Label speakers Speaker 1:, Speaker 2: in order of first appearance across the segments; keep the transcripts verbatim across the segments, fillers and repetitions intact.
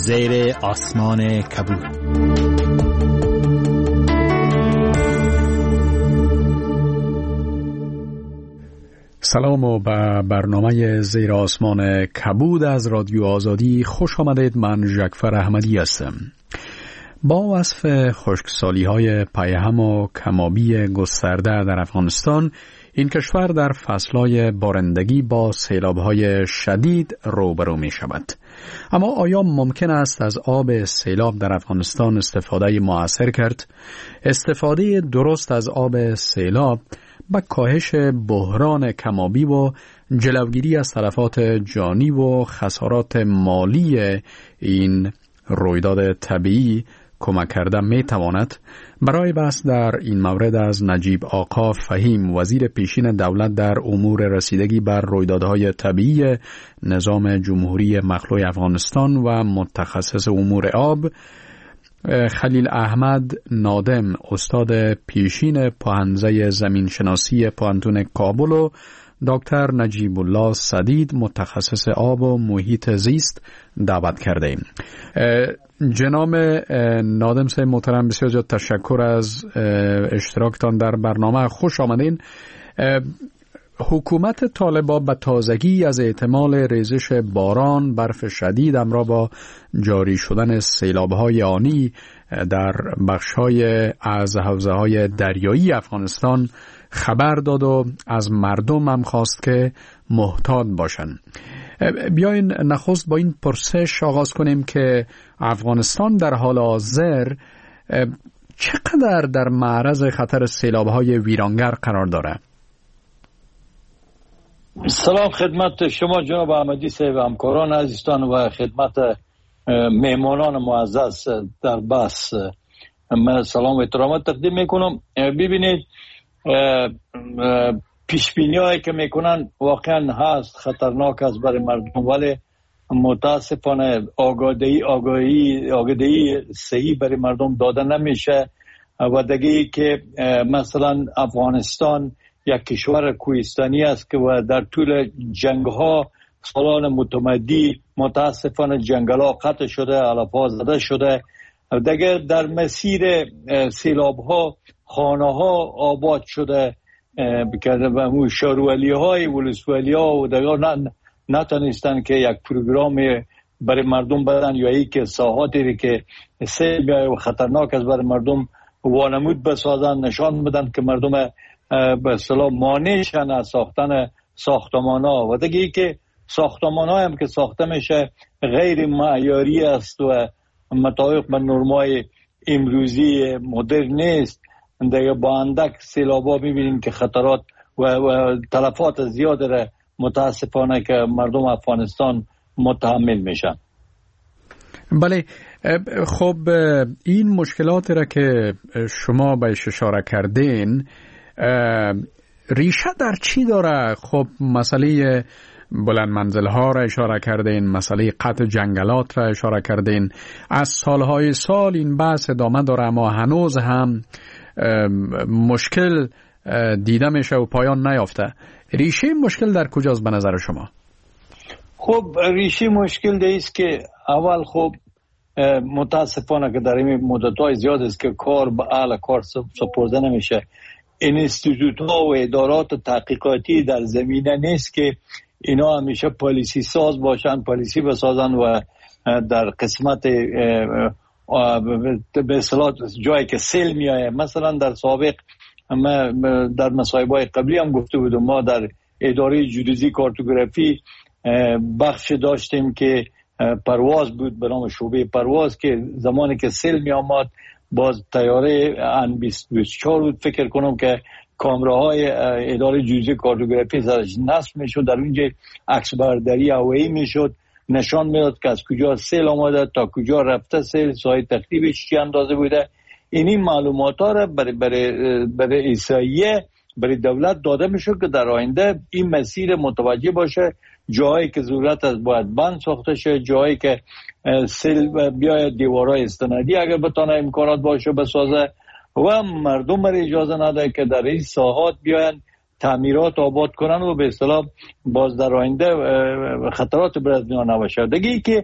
Speaker 1: زیر آسمان کبود.
Speaker 2: سلام و به برنامه زیر آسمان کبود از رادیو آزادی خوش آمدید. من ژکفر احمدی هستم. با وصف خشکسالی های پیهم و کمابی گسترده در افغانستان، این کشور در فصلهای بارندگی با سیلاب‌های شدید روبرو می شود. اما آیا ممکن است از آب سیلاب در افغانستان استفاده مؤثر کرد؟ استفاده درست از آب سیلاب با کاهش بحران کمابی و جلوگیری از تلفات جانی و خسارات مالی این رویداد طبیعی کمک کرده می تواند؟ برای بحث در این مورد از نجیب آقا فهیم، وزیر پیشین دولت در امور رسیدگی بر رویدادهای طبیعی نظام جمهوری مخلوع افغانستان و متخصص امور آب، خلیل احمد نادم، استاد پیشین پاهنزه زمینشناسی پوهنتون کابل و دکتر نجیب الله سدید، متخصص آب و محیط زیست دعوت کرده ایم. جناب نادم صاحب محترم، بسیار زیاد تشکر از اشتراکتان در برنامه. خوش آمدین. حکومت طالبان به تازگی از احتمال ریزش باران، برف شدید همراه با جاری شدن سیلاب‌های آنی در بخش‌های از حوزه‌های دریایی افغانستان خبر داد و از مردم هم خواست که محتاط باشند. بیاین نخست با این پرسش آغاز کنیم که افغانستان در حال حاضر چقدر در معرض خطر سیلاب‌های ویرانگر قرار دارد؟
Speaker 3: سلام خدمت شما جناب احمدی صاحب، همکاران عزیزان و خدمت مهمانان معزز در بحث من سلام و احترامات تقدیم میکنم. ببینید، پیشبینی هایی که میکنن واقعا هست خطرناک است برای مردم، ولی متاسفانه آگاهی آگاهی آگاهی صحیح برای مردم داده نمیشه. و دیگه که مثلا افغانستان یک کشور کوهستانی است که در طول جنگ ها سالان متمدی متاسفانه جنگل ها قطع شده، علف ها زده شده. دیگه در مسیر سیلاب ها خانه ها آباد شده بکرده و مو شارولی های ولسوالی ها و دیگه نتونستن که یک پروگرام برای مردم بدن یا ای که ساحاتی که سیل بیای و خطرناک است برای مردم وانمود بسازن، نشان بدن که مردم به اصطلاح مانع شن از ساختن ساختمان ها. و دیگه ای که ساختمان ها هم که ساخته میشه غیر معیاری است و مطابق با نرمای امروزی مدرن نیست. دیگه با اندک سیلابا میبینیم که خطرات و, و تلفات زیاد را متاسفانه که مردم افغانستان متحمل میشن.
Speaker 2: بله، خب این مشکلات را که شما بهش اشاره کردین ریشه در چی داره؟ خب مسئله بلند منزل ها را اشاره کردین، مسئله قطع جنگلات را اشاره کردین. از سالهای سال این بحث ادامه داره اما هنوز هم مشکل دیده میشه و پایان نیافته. ریشه مشکل در کجاست به نظر شما؟
Speaker 3: خب ریشه مشکل ده است که اول خب متاسفانه که در این مدت‌های زیاد است که کار به اهل کار سپرده نمیشه. اینستیتوت ها و ادارات تحقیقاتی در زمینه نیست که اینا همیشه پالیسی ساز باشن، پالیسی بسازن و در قسمت به اصطلاح جایی که سیل میایه. مثلا در سابق ما در مصاحبه‌های قبلی هم گفته بودم، ما در اداره جیودزی کارتوگرافی بخش داشتیم که پرواز بود به نام شعبه پرواز که زمانی که سیل می آمد باز تیاره ان بیست و چهار بود فکر کنم که کامراهای اداره جیودزی کارتوگرافی سرش نصب میشد، در اونجا عکس برداری هوایی میشد، نشان میداد که از کجا سیل آمده تا کجا رفته سیل، سایه تخریبش چی اندازه بوده. اینی معلومات ها را برای برای برای احصاییه برای دولت داده میشه که در آینده این مسیر متوجه باشه، جایی که ضرورت است باید بند ساخته شه، جایی که سیل بیاید دیوارهای استنادی اگر بتونه امکانات باشه بسازه و مردم را اجازه نده که در این ساحات بیاین تعمیرات آباد کنن و به اصطلاح باز در آینده خطرات بر از میان نباشه. دیگه ای که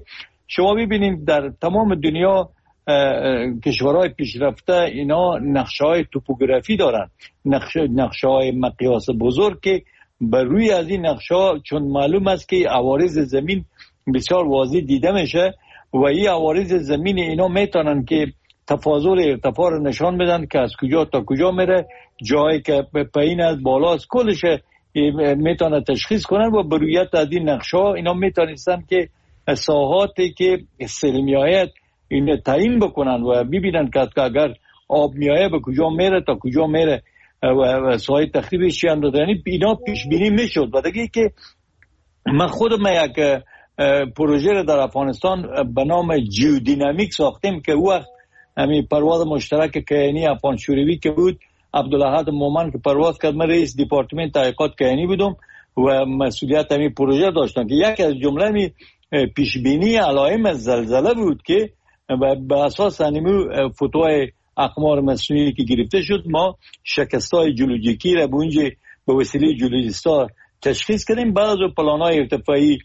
Speaker 3: شما ببینید در تمام دنیا کشورهای پیشرفته اینا نقشه‌های توپوگرافی دارن، نقشه‌های مقیاس بزرگ که بر روی از این نقشه‌ها چون معلوم است که عوارض زمین بسیار واضح دیده میشه و این عوارض زمین اینا میتونن که تفاضل ارتفاع رو نشان بدن که از کجا تا کجا میره، جایی که پایین از بالا از کلش میتونه تشخیص کنن و بر روی از این نقشه‌ها اینا میتونستن که ساحاتی که سیل میآید این تعیین بکنن و ببینن که اگر آب میآید به کجا میره تا کجا میره و ساحه تخریبش چی اندازه. یعنی اینا پیش بینی میشد. و دیگه که من خودم یک پروژه رو در افغانستان به نام جیودینامیک ساختیم که وقت همین پرواز مشترک کیانی افغان شوروی که بود، عبدالاحد مومن که پرواز کرد، من رئیس دیپارتمنت تحقیقات کیانی بودم و مسئولیت همین پروژه داشتم که یکی از جمله می پیش بینی علائم زلزله بود که به اساس انیمو فوتوهای اقمار مصنوعی که گرفته شد ما شکستای جیولوژیکی را به اونجا به وسیله جیولوژیستا تشخیص کردیم. بعد از پلان‌های ارتفاعی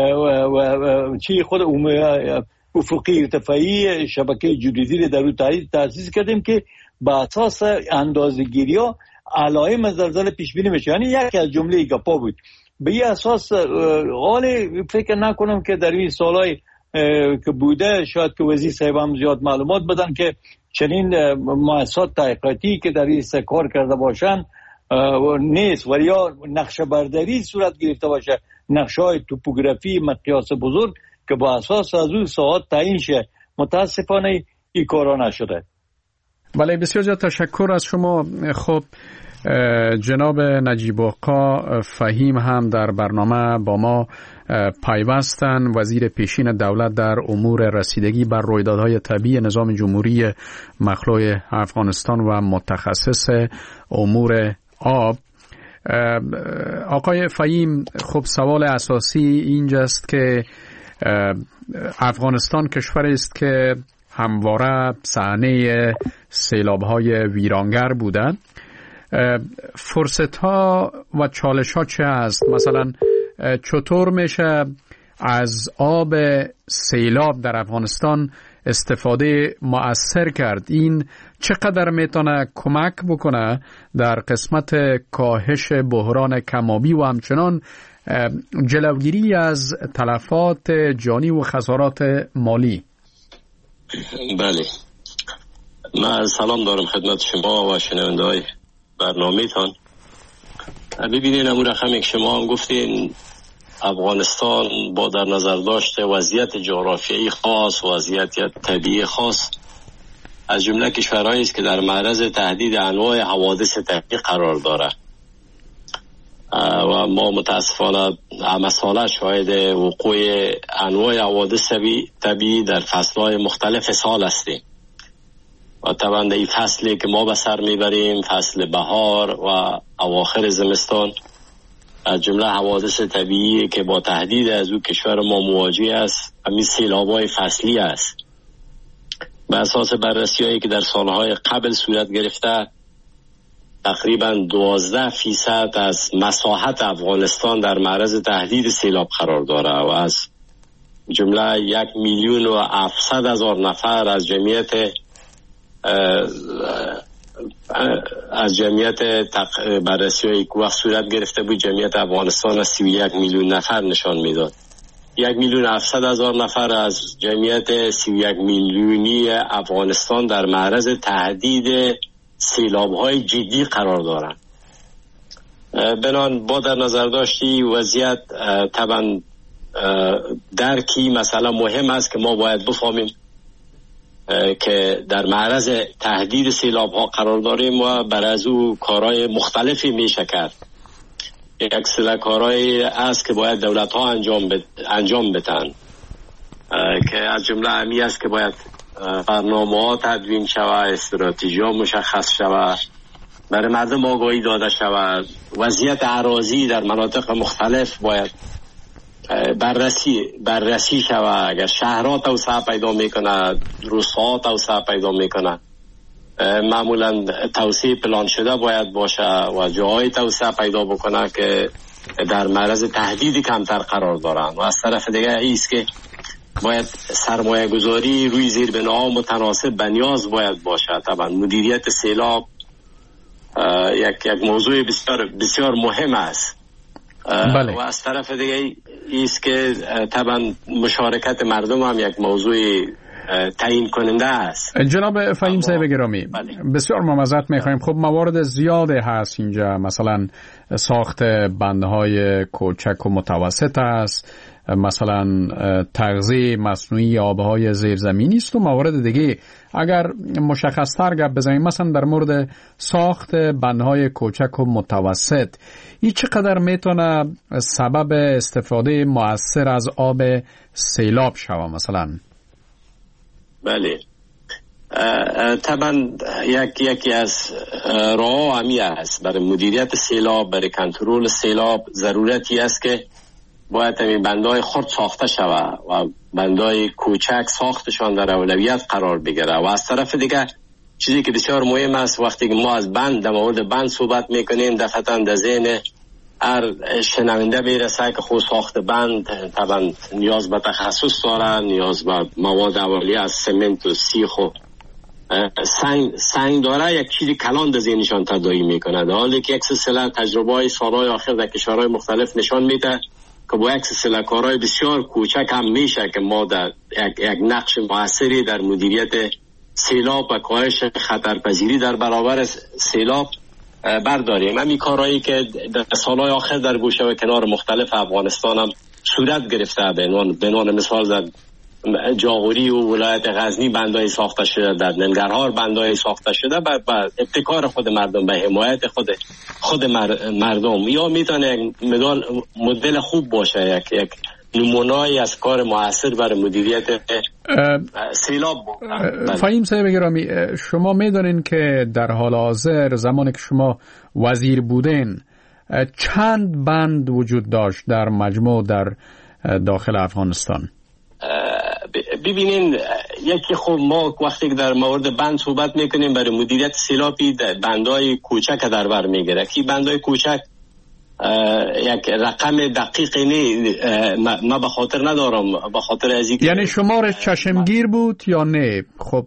Speaker 3: و چی خود افقی ارتفاعی شبکه جیولوژی در رو تأسیس کردیم که به اساس اندازه‌گیری‌ها علائم زلزله پیش بینی میشه. یعنی یکی از جمله گپا بود. به این اساس حال فکر نکنم که در این سالهای که بوده شاید که وزیر صاحب هم زیاد معلومات بدن که چنین مؤسسات تحقیقاتی که در این کار کرده باشن نیست و یا نقشه برداری صورت گرفته باشه، نقشه های توپوگرافی مقیاس بزرگ که با اساس از اون ساعت تعیین شه. متاسفانه این کارا نشده.
Speaker 2: بله، بسیار زیاد تشکر از شما. خب جناب نجیب آقا فهیم هم در برنامه با ما پیوستن، وزیر پیشین دولت در امور رسیدگی بر رویدادهای طبیعی نظام جمهوری مخلوع افغانستان و متخصص امور آب. آقای فهیم، خب سوال اساسی اینجاست که افغانستان کشوری است که همواره صحنه سیلاب‌های ویرانگر بودند. فرصت‌ها و چالش‌ها چه است؟ مثلا چطور میشه از آب سیلاب در افغانستان استفاده مؤثر کرد؟ این چقدر میتونه کمک بکنه در قسمت کاهش بحران کم‌آبی و همچنان جلوگیری از تلفات جانی و خسارات مالی؟
Speaker 4: بله، من سلام دارم خدمت شما و شنونده‌های برنامه تان. ببینین امور رقمی که شما هم گفتین، افغانستان با در نظر داشته وضعیت جغرافیایی خاص، وضعیت طبیعی خاص، از جمله کشورهایی است که در معرض تهدید انواع حوادث طبیعی قرار داره و ما متاسفانه همه ساله شاهد وقوع انواع حوادث طبیعی در فصلهای مختلف سال هستیم. و طبعا این فصلی که ما به سر میبریم، فصل بهار و اواخر زمستان، از جمله حوادث طبیعی که با تهدید از او کشور ما مواجه است همین سیلاب‌های فصلی است. به اساس بررسی‌هایی که در سالهای قبل صورت گرفته، تقریبا دوازده فیصد از مساحت افغانستان در معرض تهدید سیلاب قرار داره و از جمله یک میلیون و هفتصد هزار نفر از جمعیت از جمعیت بررسی‌هایی که وقت صورت گرفته بود، جمعیت افغانستان از سی و یک میلیون نفر نشان میداد. یک میلیون هفتصد هزار نفر از جمعیت سی و یک میلیونی افغانستان در معرض تهدید سیلاب‌های جدی قرار دارند. بنان با در نظر داشتی وضعیت طبعا درکی مسئله مهم است که ما باید بفهمیم که در معرض تهدید سیلاب ها قرار داریم و بر از او کارهای مختلفی میشه کرد. یک سری کارهایی است که باید دولت ها انجام بد... انجام بدن که از جمله همی است که باید برنامه ها تدوین شود، استراتژی ها مشخص شود، برای مردم آگاهی داده شود، وضعیت اراضی در مناطق مختلف باید بررسی بررسی شود. اگر شهرها توسعه پیدا میکنه، روستاها توسعه پیدا میکنه، معمولا توسعه پلان شده باید باشه و جاهای توسعه پیدا بکنه که در معرض تهدید کمتر قرار دارن. و از طرف دیگه ایست که باید سرمایه گذاری روی زیربناها متناسب به نیاز باید باشه. طبعا مدیریت سیلاب یک یک موضوع بسیار بسیار مهم است.
Speaker 2: بله.
Speaker 4: و از طرف دیگه ایست که طبعا مشارکت مردم هم یک موضوع تعیین کننده است.
Speaker 2: جناب فهیم صاحب گرامی، بله. بسیار ممزت میخوایم. خب موارد زیاده هست اینجا، مثلا ساخت بندهای کوچک و متوسط است، مثلا تغذیه مصنوعی آبهای زیرزمینی است و موارد دیگه. اگر مشخص‌تر گپ بزنیم مثلا در مورد ساخت بندهای کوچک و متوسط، این چقدر میتونه سبب استفاده مؤثر از آب سیلاب شود مثلا؟
Speaker 4: بله، طبعا یک یکی از راه همی است برای مدیریت سیلاب، برای کنترل سیلاب ضرورتی است که باید همین بندهای خرد ساخته شود و بندهای کوچک ساختشان در اولویت قرار بگیره. و از طرف دیگه چیزی که بسیار مهم است، وقتی که ما از بند در مورد بند صحبت میکنیم، دفعتا در ذهن هر شنونده میرسه که خود ساخت بند طبعا نیاز به تخصص داره، نیاز به مواد اولیه از سمنت و سیخ و سنگ سنگ داره، یک چیزی کلان در ذهنشان تداعی میکنه، در حالی که یک سلسله تجربه های سالهای آخر در کشورهای مختلف نشان میده که با یک سلسله کارهای بسیار کوچک هم میشه که ما در یک, یک نقش موثری در مدیریت سیلاب و کاهش خطرپذیری در برابر سیلاب برداریم. همین کارهایی که در سالهای آخر در گوشه و کنار مختلف افغانستان هم صورت گرفته، به عنوان مثال در جاغوری و ولایت غزنی بندهای ساخته شده، در ننگرهار بندهای ساخته شده با ابتکار خود مردم، به حمایت خود خود مردم. یا میتونه یک مدل خوب باشه، یک یک نمونه‌ای از کار موثر برای مدیریت سیلاب.
Speaker 2: فهیم صاحب گرامی، شما میدونین که در حال حاضر زمانی که شما وزیر بودین چند بند وجود داشت در مجموع در داخل افغانستان؟
Speaker 4: ببینین، یکی خب ما وقتی که در مورد بند صحبت میکنیم برای مدیریت سیلابی بندهای کوچک در بر میگیره که بندهای کوچک یک رقم دقیقی نه ما به خاطر ندارم، به خاطر از اینکه
Speaker 2: یعنی شمارش چشمگیر بود یا نه؟ خب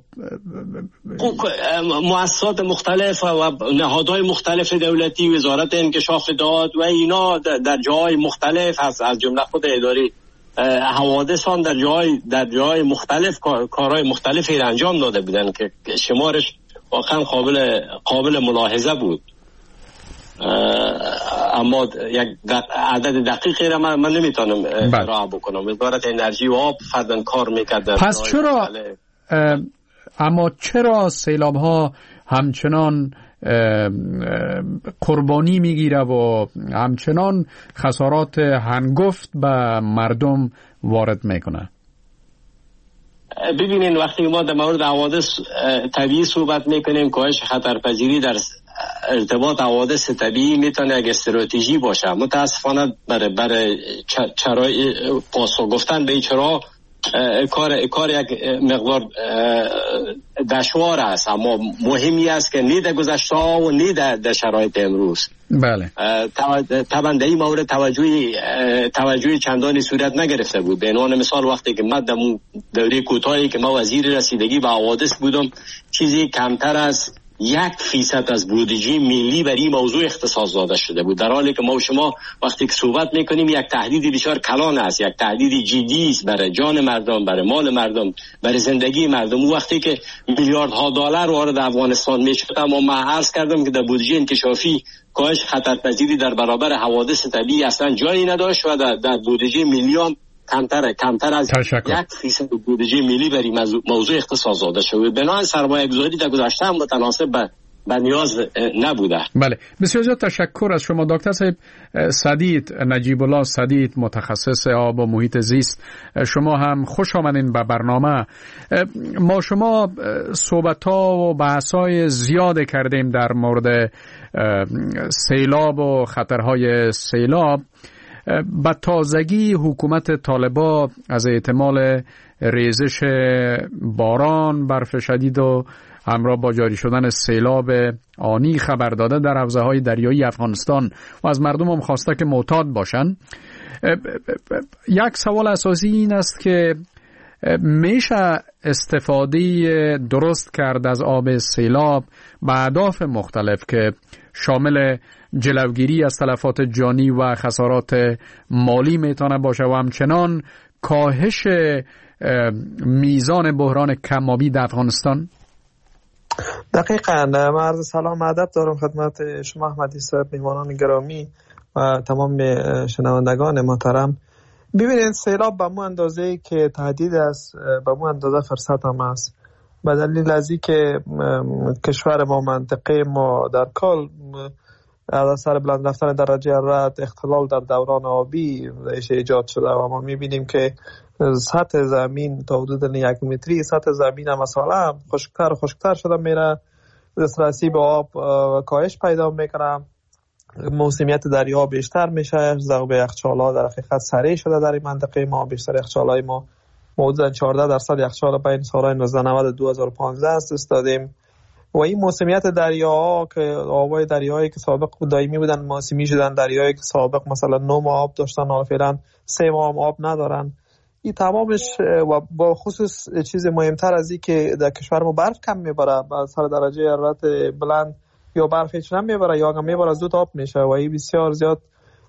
Speaker 4: مؤسسات مختلف و نهادهای مختلف دولتی، وزارت انکشاف داد و اینا در جای مختلف از از جمله خود اداره حوادثان در جای در جای مختلف کارهای مختلفی را انجام داده بودن که شمارش واقعا قابل قابل ملاحظه بود. اما یک عدد دقیقی را من, من نمیتونم ارائه بکنم. وزارت انرژی و آب فردن کار میکرد.
Speaker 2: پس چرا اما چرا سیلاب ها همچنان قربانی میگیره و همچنان خسارات هنگفت به مردم وارد میکنه؟
Speaker 4: ببینین، وقتی ما در مورد حوادث طبیعی صحبت میکنیم، کاهش خطرپذیری در ارتباط حوادث طبیعی میتونه یک استراتژی باشه. متاسفانه برای برای چرای پاسخ گفتن به این چرا کار کار یک مقدار دشوار است، اما مهمی است که نه در گذشته ها و نه در, در شرایط امروز.
Speaker 2: بله.
Speaker 4: طبعا در این مورد توجهی توجهی چندانی صورت نگرفته بود. به عنوان مثال وقتی که من در دوره کوتاهی که ما وزیر رسیدگی به حوادث بودم، چیزی کمتر از یک فیصد از بودجه ملی برای این موضوع اختصاص داده شده بود، در حالی که ما و شما وقتی که صحبت میکنیم یک تهدید بسیار کلان است، یک تهدید جدی است برای جان مردم، برای مال مردم، برای زندگی مردم. وقتی که میلیاردها دلار وارد افغانستان میشد، اما من عرض کردم که در بودجه انکشافی کاهش خطرپذیری در برابر حوادث طبیعی اصلا جایی نداشت و در, در بودجه ملی کمتر کمتر از
Speaker 2: تشکر.
Speaker 4: یک فیصد بودجه ملی برای موضوع اختصاص داده شده. بنابراین سرمایه گذاری در گذشته هم متناسب به به نیاز نبوده.
Speaker 2: بله، بسیار زیاد تشکر از شما دکتر صاحب سدید، نجیب الله سدید، متخصص آب و محیط زیست. شما هم خوش آمدین به برنامه. ما شما صحبت‌ها و بحث‌های زیاد کردیم در مورد سیلاب و خطرهای سیلاب. به تازگی حکومت طالبان از احتمال ریزش باران، برف شدید و همراه با جاری شدن سیلاب آنی خبر داده در حوزه‌های دریایی افغانستان و از مردم هم خواسته که معتاد باشند. یک سوال اساسی این است که میشه استفاده درست کرد از آب سیلاب به اهداف مختلف که شامل جلوگیری از تلفات جانی و خسارات مالی میتونه باشه و همچنان کاهش میزان بحران کم‌آبی در افغانستان؟
Speaker 5: دقیقاً. من عرض سلام ادب دارم خدمت شما احمدی صاحب، میهمانان گرامی و تمام شنوندگان محترم. ببینید، سیلاب به مو اندازه‌ای که تهدید است، به مو اندازه فرصت هم است. به دلیل از اینکه کشور ما، منطقه ما در کل از اثر بلند رفتن درجه حرارت، اختلال در دوران آبی ایجاد شده و ما می‌بینیم که سطح زمین تا حدود یک متری سطح زمین هم مثلا خشکتر و خشکتر شده میره، دسترسی به آب کاهش پیدا میکنه، موسمیت دریا بیشتر میشه، ذوب یخچال‌ها در حقیقت سریع شده در این منطقه ما. بیشتر یخچال‌های ما حدود چهارده درصد یخچال بین سال‌های نوزده نود و دو هزار و پانزده است دادیم و این موسمیت دریاها که آبای دریایی که سابق دائمی بودن موسمی شدن، دریایی که سابق مثلا نه ماه آب داشتن حالا فعلا سه ماه آب ندارن. این تمامش و با خصوص چیز مهمتر از این که در کشور ما برف کم میبره، با سر درجه حرارت بلند یا برف هیچ نمیبره یا اگه میبره زود آب میشه و این بسیار زیاد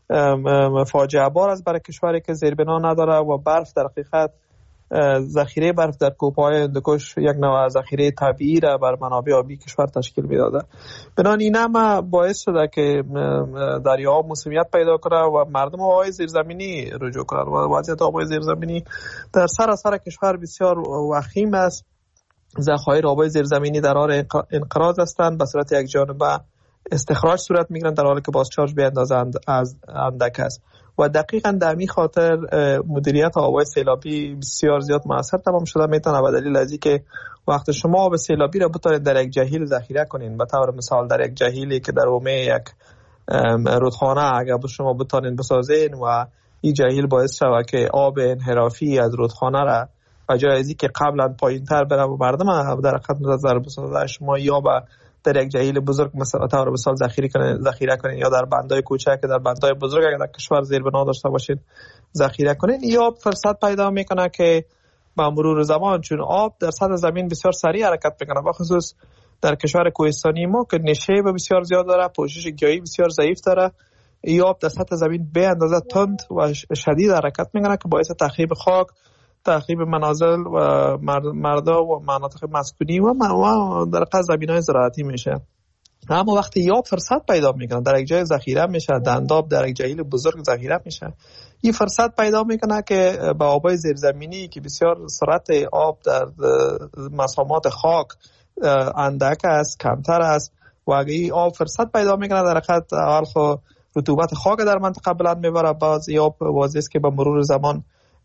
Speaker 5: فاجعه بار است برای کشوری که زیربنا نداره و برف در حقیقت ذخیره برف در کوههای هندوکش یک نوع ذخیره طبیعی را بر منابع آبی کشور تشکیل میداده. بنابراین این هم باعث شده که دریاها موسمیت پیدا کنه و مردم آبهای زیرزمینی رجوع کنند و وضعیت آبهای زیرزمینی در سراسر کشور بسیار وخیم است. ذخایر آبهای زیرزمینی در حال انقراض هستند، به صورت یک جانبه استخراج صورت میگیرند در حالی که بازچارج به اندازه از اندک است و دقیقاً در این خاطر مدیریت آب‌های سیلابی بسیار زیاد موثر تمام شده میتونه به دلیل از اینکه وقت شما آب سیلابی را بتونید در یک جهیل ذخیره کنین، به طور مثال در یک جهیلی که در حومه یک رودخانه اگر شما بتونید بسازین و این جهیل باعث شود که آب انحرافی از رودخانه را به جای از اینکه قبلا پایین‌تر بره و مردم در حقیقت نظر بسازه، شما یا با در یک جهیل بزرگ مثلا طور مثال ذخیره کنین ذخیره کنین یا در بندای کوچک در بندای بزرگ اگر در کشور زیربنا داشته باشین ذخیره کنین. یا آب فرصت پیدا میکنه که با مرور زمان، چون آب در سطح زمین بسیار سریع حرکت میکنه، به خصوص در کشور کوهستانی ما که نشیب بسیار زیاد داره، پوشش گیاهی بسیار ضعیف داره، این آب در سطح زمین به اندازه تند و شدید حرکت میکنه که باعث تخریب خاک، تخریب منازل و مردا و مناطق مسکونی و در قضا زمین‌های زراعتی میشه. اما وقتی یاب فرصت پیدا میکنه در یک جای ذخیره میشه، دنداب در یک جهیل بزرگ ذخیره میشه، این فرصت پیدا میکنه که با آبای زیرزمینی که بسیار سرعت آب در مسامات خاک اندک است، کمتر است و اگه این آب فرصت پیدا میکنه در حقیقت اول خو رطوبت خاک در منطقه بلند میبره، بعض آب واضح است که با مرور زمان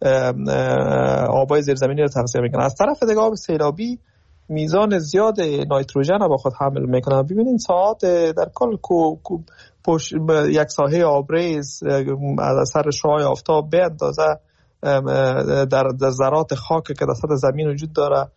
Speaker 5: آبای زیرزمینی رو تغذیه میکنه. از طرف دیگه آب سیلابی میزان زیاد نایتروژن رو با خود حامل میکنه. ببینید ساعات در کل کو, کو پوش یک ساحه آبریز از اثر شعاع آفتاب به اندازه در ذرات خاک که در سطح زمین وجود داره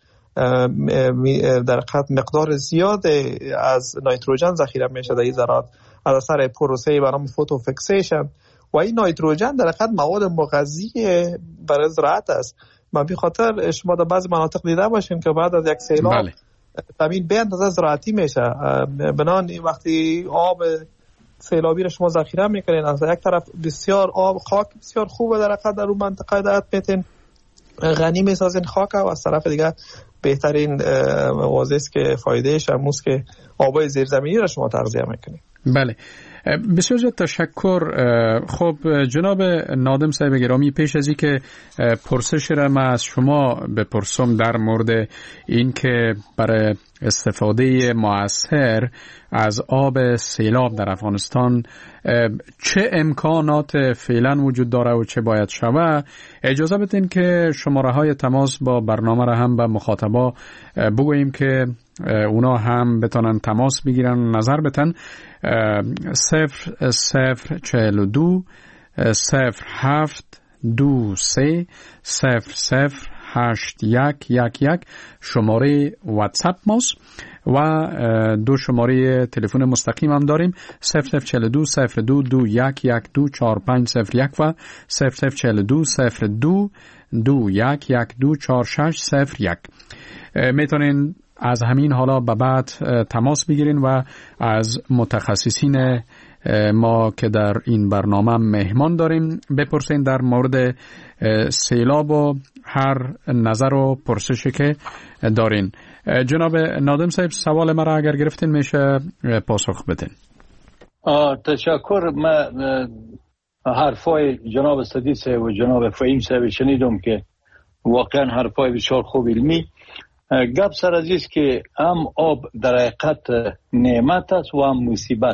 Speaker 5: در حقیقت مقدار زیاد از نایتروژن ذخیره میشه در این ذرات از اثر پروسه به نام فوتوفیکسیشن و این نایتروژن در حقیقت مواد مغذی برای زراعت است. من به خاطر شما در بعضی مناطق دیده باشین که بعد از یک سیلاب بله. زمین به اندازه زراعتی میشه، بنابراین وقتی آب سیلابی رو شما ذخیره میکنین از یک طرف بسیار آب خاک بسیار خوبه در حقیقت در اون منطقه دارت میتین غنی میسازین خاک و از طرف دیگه بهترین واضح است که فایدهش هموست که آبای زیرزمینی رو شما تغذیه میکنین.
Speaker 2: بله، بسیار زیاد تشکر. خب جناب نادم صاحب گرامی، پیش از این که پرسش را من از شما بپرسم در مورد این که برای استفاده مؤثر از آب سیلاب در افغانستان چه امکانات فعلا وجود داره و چه باید شود، اجازه بدین که شماره های تماس با برنامه را هم به مخاطبا بگوییم که اونا هم بتونن تماس بگیرن، نظر بتن. صفر صفر چهل و دو صفر هفت دو سه صفر صفر هشت یک یک یک شماره واتساپ ماست و دو شماره تلفن مستقیم هم داریم صفر صفر چهل و دو صفر دو دو یک یک دو چهار پنج صفر یک و صفر صفر چهل و دو صفر دو دو یک یک دو چهار شش صفر یک. میتونین از همین حالا به بعد تماس بگیرین و از متخصصین ما که در این برنامه مهمان داریم بپرسین در مورد سیلاب و هر نظر و پرسشی که دارین. جناب نادم صاحب سوال مرا اگر گرفتین میشه پاسخ بدین.
Speaker 3: تشکر. من حرفای جناب صدیق صاحب و جناب فهیم صاحب شنیدم که واقعا حرفای بسیار خوب علمی. گپ سر از است که هم آب در حقیقت نعمت است و هم مصیبت.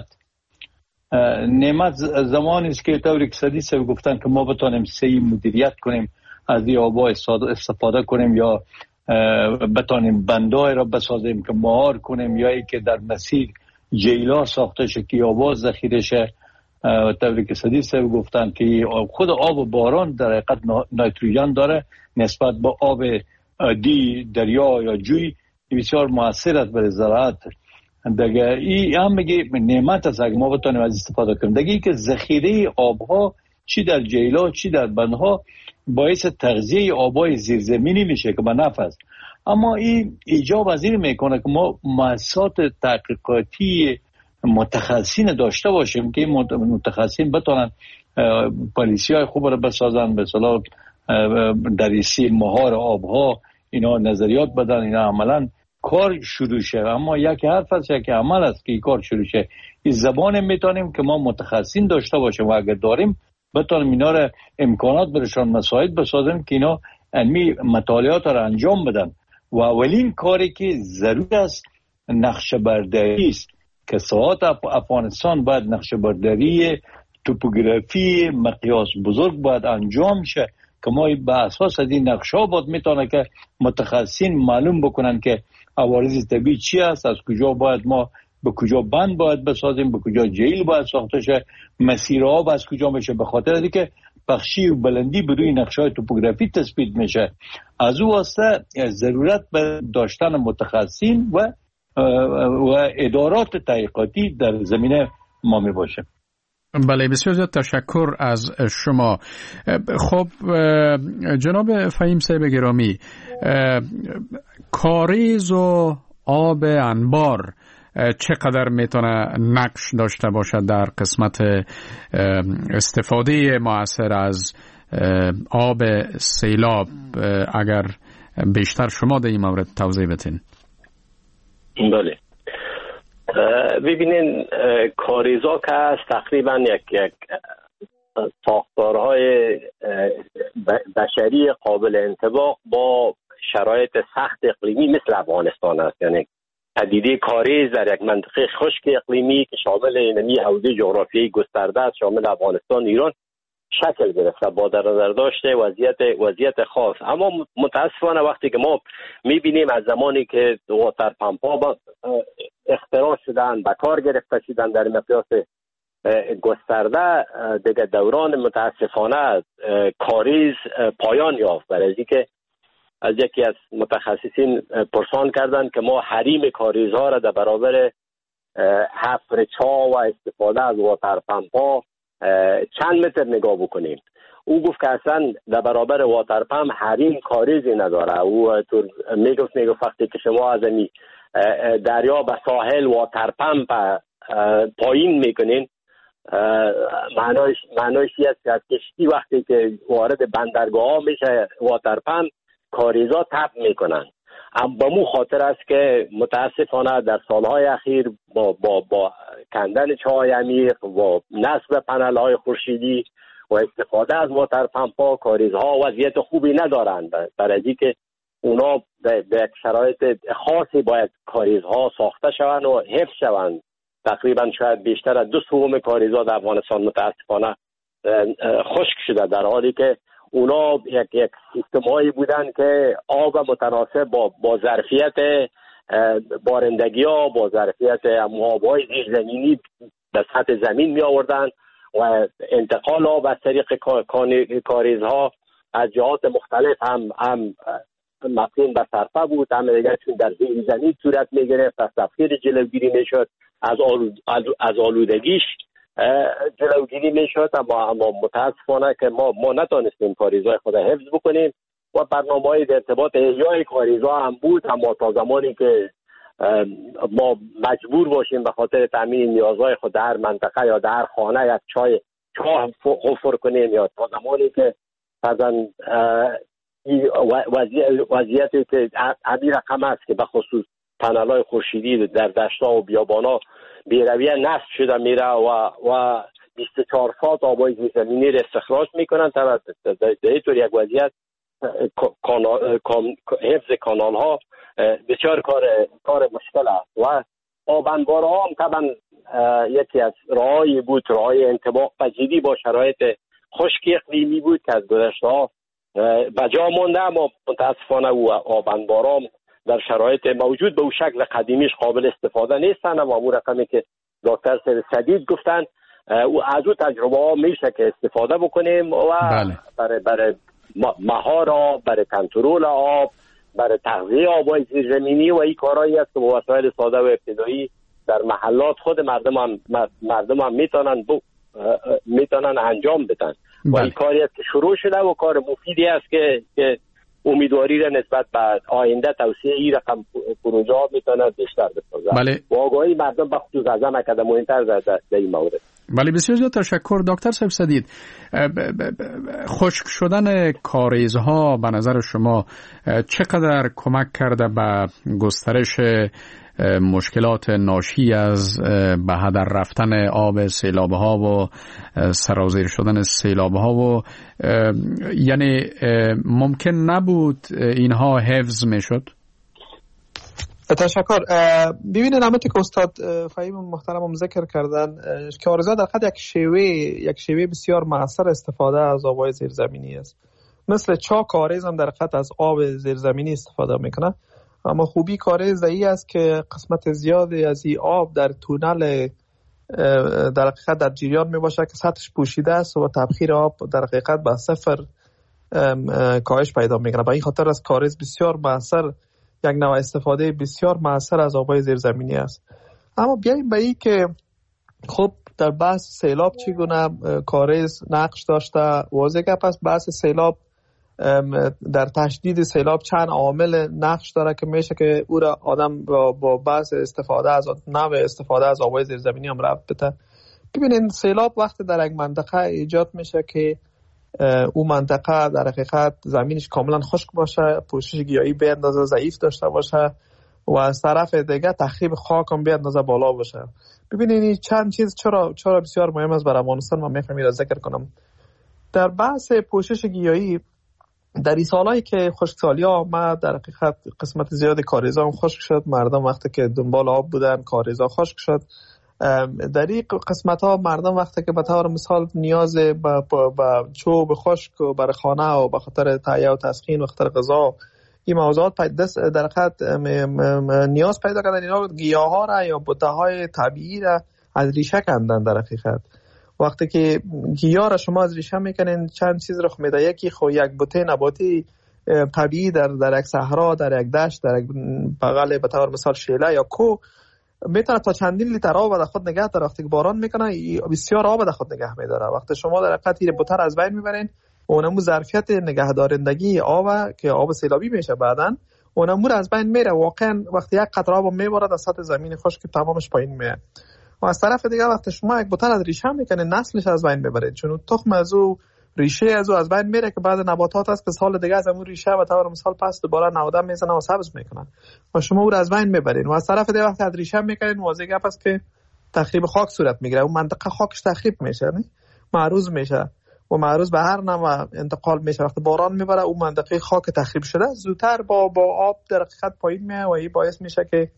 Speaker 3: نعمت زمانی است که طوری که صدیق صاحب گفتن که ما بتانیم صحیح مدیریت کنیم، از این آبا استفاده کنیم یا بتانیم بندای را بسازیم که مهار کنیم یا ای که در مسیر جیلا ساخته شه که آبا ذخیره شه. طوری که صدیق صاحب گفتن که خود آب باران در حقیقت نیتروژن داره نسبت به آب دی دریا یا جوی بسیار موثر است برای زراعت. دیگه این هم میگه نعمت است اگه ما بتونیم از استفاده کنیم. دیگه ای که ذخیره آبها چی در جیلا چی در بندها باعث تغذیه آبای زیرزمینی میشه که به نفع است. اما این ایجاب از این میکنه که ما مؤسسات تحقیقاتی متخصصین داشته باشیم که متخصصین بتونن پالیسی های خوب را بسازن، به اصطلاح دریسی مهار آبها اینا نظریات بدن، اینا عملا کار شروع شه. اما یک حرف است یک عمل است که این کار شروع شه. این زبان میتونیم که ما متخصصین داشته باشیم و اگر داریم بتونیم اینا را امکانات برشان مساعد بسازیم که اینا علمی مطالعات را انجام بدن. و اولین کاری که ضرور است نقشه برداری است که ساعت افغانستان باید نقشه برداری توپوگرافی مقیاس بزرگ باید انجام شه که ما به اساس از این نقشه باید میتونه که متخصصین معلوم بکنن که عوارض طبیعی چی است، از کجا باید ما به کجا بند باید بسازیم، به کجا جیل باید ساخته شه، مسیر آب از کجا میشه. به خاطر اینکه که بخشی و بلندی بروی نقشه های توپوگرافی تثبیت میشه. از او واسطه ضرورت به داشتن متخصصین و و ادارات تحقیقاتی در زمینه ما می باشه.
Speaker 2: بله، بسیار زیاد تشکر از شما. خب جناب فهیم صاحب گرامی، کاریز و آب انبار چقدر میتونه نقش داشته باشد در قسمت استفاده مؤثر از آب سیلاب؟ اگر بیشتر شما در این مورد توضیح بدین.
Speaker 4: بله، ببینین کاریزا که هست تقریبا یک یک ساختارهای بشری قابل انطباق با شرایط سخت اقلیمی مثل افغانستان است. یعنی پدیده کاریز در یک منطقه خشک اقلیمی که شامل نمی حوزه جغرافیایی گسترده است، شامل افغانستان ایران شکل گرفته با در نظر داشته وضعیت وضعیت خاص. اما متاسفانه وقتی که ما میبینیم از زمانی که واتر پمپ‌ها اختراع شدن به کار گرفته شدن در مقیاس گسترده، دیگه دوران متاسفانه کاریز پایان یافت. برای اینکه از یکی از متخصصین پرسان کردند که ما حریم کاریزها را در برابر حفر چا و استفاده از واتر پمپ‌ها چند متر نگاه بکنیم. او گفت که اصلا در برابر واتر پمپ حریم کاریزی نداره. او میگفت میگفت وقتی که شما از این دریا به ساحل واتر پمپ پایین میکنین، معنایش معنایش است که از کشتی وقتی که وارد بندرگاه ها میشه واتر پمپ کاریزا تپ میکنن. به مو خاطر است که متاسفانه در سالهای اخیر با با با کندن چاهای عمیق و نصب پنل های خورشیدی و استفاده از واتر پمپ ها کاریزها وضعیت خوبی ندارند. برای اینکه اونا به یک شرایط خاصی باید کاریزها ساخته شوند و حفظ شوند. تقریبا شاید بیشتر از دو سوم کاریزها در افغانستان متاسفانه خشک شده، در حالی که اونا یک یک سیستم هایی بودن که آب متناسب با با ظرفیت بارندگی ها، با ظرفیت آبهای زیرزمینی به سطح زمین می آوردن و انتقال آب از طریق کاریزها از جهات مختلف هم هم مفهوم به صرفه بود، اما دیگه چون در زیرزمین صورت میگرفت از تبخیر جلوگیری میشد، از آلود از آلودگیش جلوگیری میشد. اما اما متاسفانه که ما ما نتونستیم کاریزای خود حفظ بکنیم و برنامه‌های در ارتباط احیای کاریزا هم بود، اما تا زمانی که ما مجبور باشیم به خاطر تامین نیازهای خود در منطقه یا در خانه یک چای چاه حفر کنیم، یا تا زمانی که مثلا وضعیتی که عدی رقم است که به خصوص پنل‌های خورشیدی در دشت‌ها و بیابان‌ها بی‌رویه نصب شده میره و و بیست و چهار ساعت آبای زیرزمینی را استخراج میکنن. در اینطور یک وضعیت حفظ کانال ها بسیار کار کار مشکل است و آبانبارها هم طبعا یکی از راهی بود، راه انطباق پذیری با شرایط خشکی اقلیمی بود که از گذشته ها به جا مونده، اما متاسفانه او آبانبارها در شرایط موجود به او شکل قدیمیش قابل استفاده نیستن. و اون رقمی که دکتر سدید گفتن او از او تجربه ها میشه که استفاده بکنیم و بله. برای برای مهار آب، برای کنترل آب، برای تغذیه آبای زیرزمینی و این کارهایی است که با وسایل ساده و ابتدایی در محلات خود مردم هم مردم هم میتونن میتونن انجام بدن. بله. و این کاری است که شروع شده و کار مفیدی است که که امیدواری را نسبت به آینده توسعه این رقم پروژه ها میتونه بیشتر بسازه.
Speaker 2: بله.
Speaker 4: و آگاهی مردم به خصوص از هم اکده مهمتر در, در این مورد.
Speaker 2: بله بسیار زیاد تشکر دکتر صاحب سدید. خشک شدن کاریزها به نظر شما چقدر کمک کرده به گسترش مشکلات ناشی از به هدر رفتن آب سیلاب‌ها و سرازیر شدن سیلاب‌ها و یعنی ممکن نبود اینها حفظ میشد؟
Speaker 5: تشکر. ببینید همونطور که استاد فهیم محترمم ذکر کردن، کاریزها در حد یک شیوه یک شیوه بسیار مؤثر استفاده از آب‌های زیرزمینی است. مثل چا کاریز هم در حد از آب زیرزمینی استفاده میکنه، اما خوبی کاریز ای است که قسمت زیادی از این آب در تونل در حقیقت در جریان می باشه که سطحش پوشیده است و تبخیر آب در حقیقت به صفر کاهش پیدا میکنه. به این خاطر از کاریز بسیار مؤثر، یک نوع استفاده بسیار مؤثر از آبای زیرزمینی است. اما بیاییم به این که خب در بحث سیلاب چگونه کاریز نقش داشته. واضح گپ است بحث سیلاب در تشدید سیلاب چند عامل نقش داره که میشه که او را آدم با, با بحث استفاده از نوع استفاده از آبای زیرزمینی هم ربط بده. ببینید سیلاب وقتی در یک منطقه ایجاد میشه که او منطقه در حقیقت زمینش کاملا خشک باشه، پوشش گیاهی به اندازه ضعیف داشته باشه و از طرف دیگه تخریب خاک هم به اندازه بالا باشه. ببینید چند چیز چرا چرا بسیار مهم است برای افغانستان، من میخوام این را ذکر کنم. در بحث پوشش گیاهی در این سالایی که خشکسالی ها آمد در حقیقت قسمت زیاد کاریزا هم خشک شد، مردم وقتی که دنبال آب بودن کاریزا خشک شد. در این قسمت ها مردم وقتی که به طور مثال نیاز به چوب خشک و برای خانه و به خاطر تهیه و تسخین و خاطر غذا این موضوعات در حقیقت نیاز پیدا کردن، اینا گیاه ها را یا بوته های طبیعی را از ریشه کندن. در حقیقت وقتی که گیاه را شما از ریشه میکنین چند چیز رخ میده. یکی خو یک بوته نباتی طبیعی در در یک صحرا، در یک دشت، در یک بغل به طور مثال شیله یا کو میتونه تا چندین لیتر آب در خود نگه داره. وقتی که باران میکنه بسیار آب در خود نگه میداره. وقتی شما در حقیقت این بوته از بین میبرین، اونمو ظرفیت نگهدارندگی آب که آب سیلابی میشه بعدن اونمو از بین میره. واقعا وقتی یک قطره آب میباره از سطح زمین خشک تمامش پایین میاد. و از طرف دیگه وقتی شما یک بوته از ریشه میکنین نسلش از بین ببرید، چون تخم از او ریشه از او از بین میره که بعد نباتات هست که سال دیگه از اون ریشه به طور مثال پس دوباره نودم میزنه و سبز میکنن و شما او را از بین میبرین. و از طرف دیگه وقتی از ریشه میکنین واضح گپ است که تخریب خاک صورت میگیره. اون منطقه خاکش تخریب میشه، نه معروض میشه و معروض به هر نوع انتقال میشه. وقتی باران میبره اون منطقه خاک تخریب شده زودتر با با آب در حقیقت پایین میاد و این باعث میشه که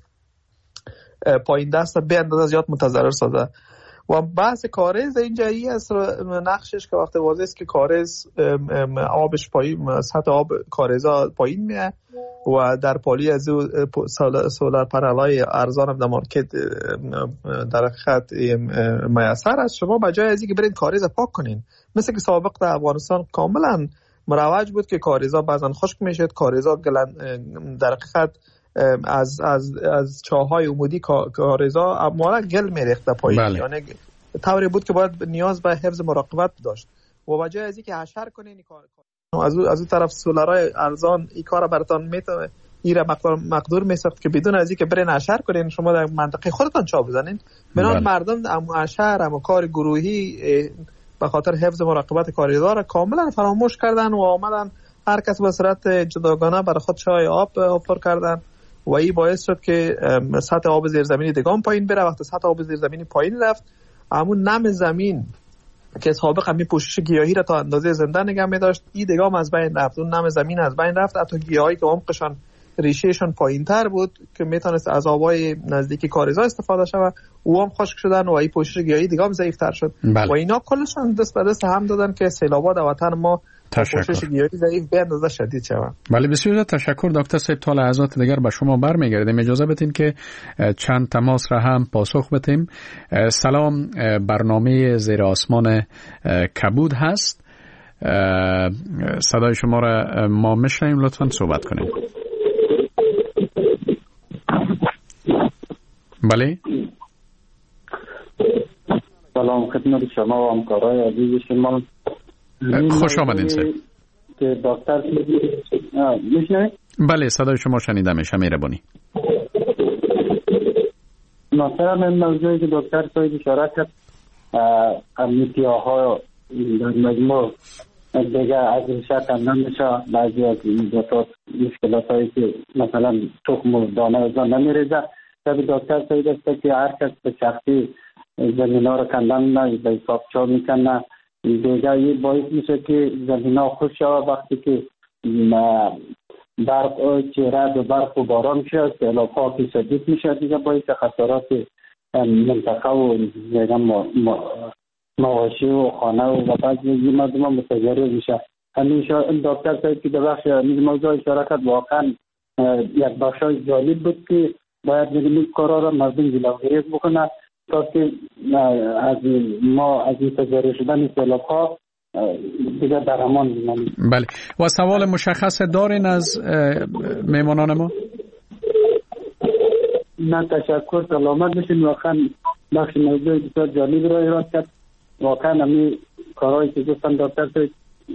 Speaker 5: پایین دست به اندازه زیاد متضرر سازه. و بحث کاریز اینجا ای است نقشش که وقتی واضح است که کاریز آبش پایین، سطح آب کاریزا پایین میاد و در پالی از سولار پنل‌های ارزان هم در مارکت در خط میسر است. شما بجای از اینکه برید کاریز پاک کنین مثل که سابق در افغانستان کاملا مروج بود که کاریزا بعضا خشک میشد. کاریزا در حقیقت از از از چاهای عمودی کاریزا مالا گل میریخت پایین. بله. یعنی طوری بود که باید نیاز به حفظ مراقبت داشت و وجه از اینکه حشر کنین این کار از اون از اون طرف سولارای ارزان این کارا براتون میتونه ایره مقدار مقدور میساخت که بدون از اینکه برین حشر کنین شما در منطقه خودتان چا بزنین. بنابراین مردم ام حشر ام کار گروهی به خاطر حفظ مراقبت کاریزا را کاملا فراموش کردن و آمدن هر کس به صورت جداگانه برای خود چای آب پر کردن و این باعث شد که سطح آب زیرزمینی دیگه پایین بره. وقتی سطح آب زیرزمینی پایین رفت همون نم زمین که سابقا می پوشش گیاهی را تا اندازه زنده نگه می داشت این دیگه از بین رفت. اون نم زمین از بین رفت. حتی گیاهایی که عمقشان ریشهشون پایین تر بود که میتونست از آبای نزدیکی کاریزا استفاده شود او هم خشک شدن و این پوشش گیاهی دیگه هم ضعیف تر شد. بله. و اینا کلشان دست به دست هم دادن که سیلابات وطن ما پوشش گیاهی ضعیف به اندازه شدید شود.
Speaker 2: بله بسیار تشکر دکتر صاحب. تا لحظات دیگر به شما برمیگردیم. اجازه بدین که چند تماس را هم پاسخ بدیم. سلام، برنامه زیر آسمان کبود هست. صدای شما را ما میشنویم، لطفاً صحبت کنیم. بله
Speaker 6: سلام خدمت شما و همکارای عزیز شما.
Speaker 2: خوش آمدین سر
Speaker 6: که دکتر میشنوید؟
Speaker 2: بله صدای شما شنیده میشه. مهربانی.
Speaker 6: مثلا من موضوعی که دکتر صاحب اشاره کرد امنیتی‌ها در مجموع دیگه از ریشه کم نمیشه. بعضی از مشکلات هایی که مثلا تخم و دانه از آن نمیریزه. طبی دکتر صاحب است که هر کس به شخصی زمین ها رو کندن نه به حساب چا میکنه. دیگه یه باعث میشه که زمین ها خوش شود. وقتی که برق که رد و برق و باران میشه سیلاب ها که شدید میشه دیگه باعث خسارات منطقه و دیگه مواشی و خانه و بعضی یه مردم ها متضرر میشه. همین دکتر صاحب که در بخش موضوع اشاره کرد واقعا یک بخش جالب بود که باید این کارا را مردم جلوگیری بکنه تا که از ما از این تضرر شدن سیلاب ها دیگر در امان بمانیم.
Speaker 2: بله و سوال مشخص دارین از میمانان ما؟
Speaker 6: نه تشکر، سلامت بشین. واقعا بخش موضوع بسیار جالب را ایراد کرد. واقعا همین کارهایی که گفتن دکتر صاحب.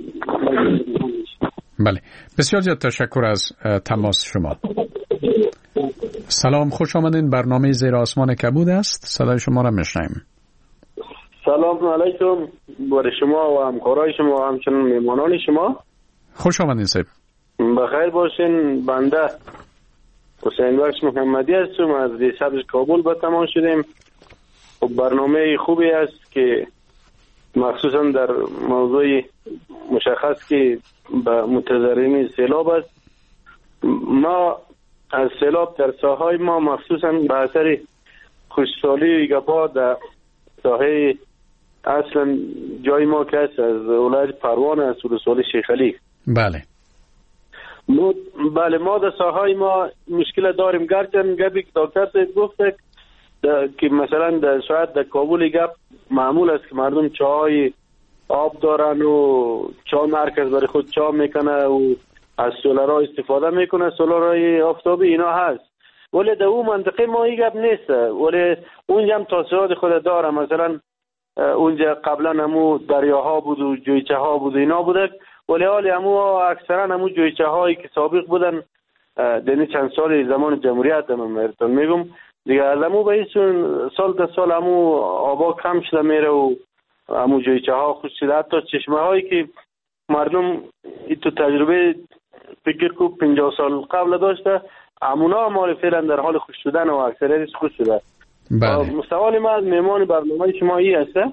Speaker 2: بله بسیار زیاد تشکر از تماس شما. سلام، خوش آمدین. برنامه زیر آسمان کبود است. صدای شما را میشنویم.
Speaker 7: سلام علیکم بر شما و همکارای شما و همچنین میمانان شما.
Speaker 2: خوش آمدین صاحب.
Speaker 7: بخیر باشین. بنده حسین بخش محمدی هستم، از ریاست کابل به تماس شدیم. خب برنامه خوبی است که مخصوصا در موضوع مشخص که به متضررین سیلاب است. ما از سیلاب در ساحای ما مخصوصا به اثر خشکسالی گپا در ساحه اصلا جای ما که است از ولایت پروان است ولسوالی شیخ علی.
Speaker 2: بله
Speaker 7: ما بله ما در ساحای ما مشکل داریم. گرچه گپی که دکتر صاحب گفته که مثلا در شاید در کابل گپ معمول است که مردم چای آب دارن و چا مرکز برای خود چا میکنه و از سولارها استفاده میکنه، سولارهای آفتابی اینا هست، ولی در اون منطقه ما این گپ نیست. ولی اونجا هم تاثیرات خود داره. مثلا اونجا قبلا همو دریاها بود و جویچه ها بود و اینا بوده، ولی حالی همو اکثرا همو جویچه هایی که سابق بودن دنی چند سال زمان جمهوریت هم مرتون میگم دیگه از همو به ایسون سال تا سال همو آبا کم شده میره و همو جویچه ها خوش شده. حتی چشمه هایی که مردم تو تجربه فکر کو پنجاه سال قبل داشته همونا مال فعلا در حال خوش شدن و اکثریتش خوش شده.
Speaker 2: بله.
Speaker 7: سوال ما از میمان برنامه شما این هسته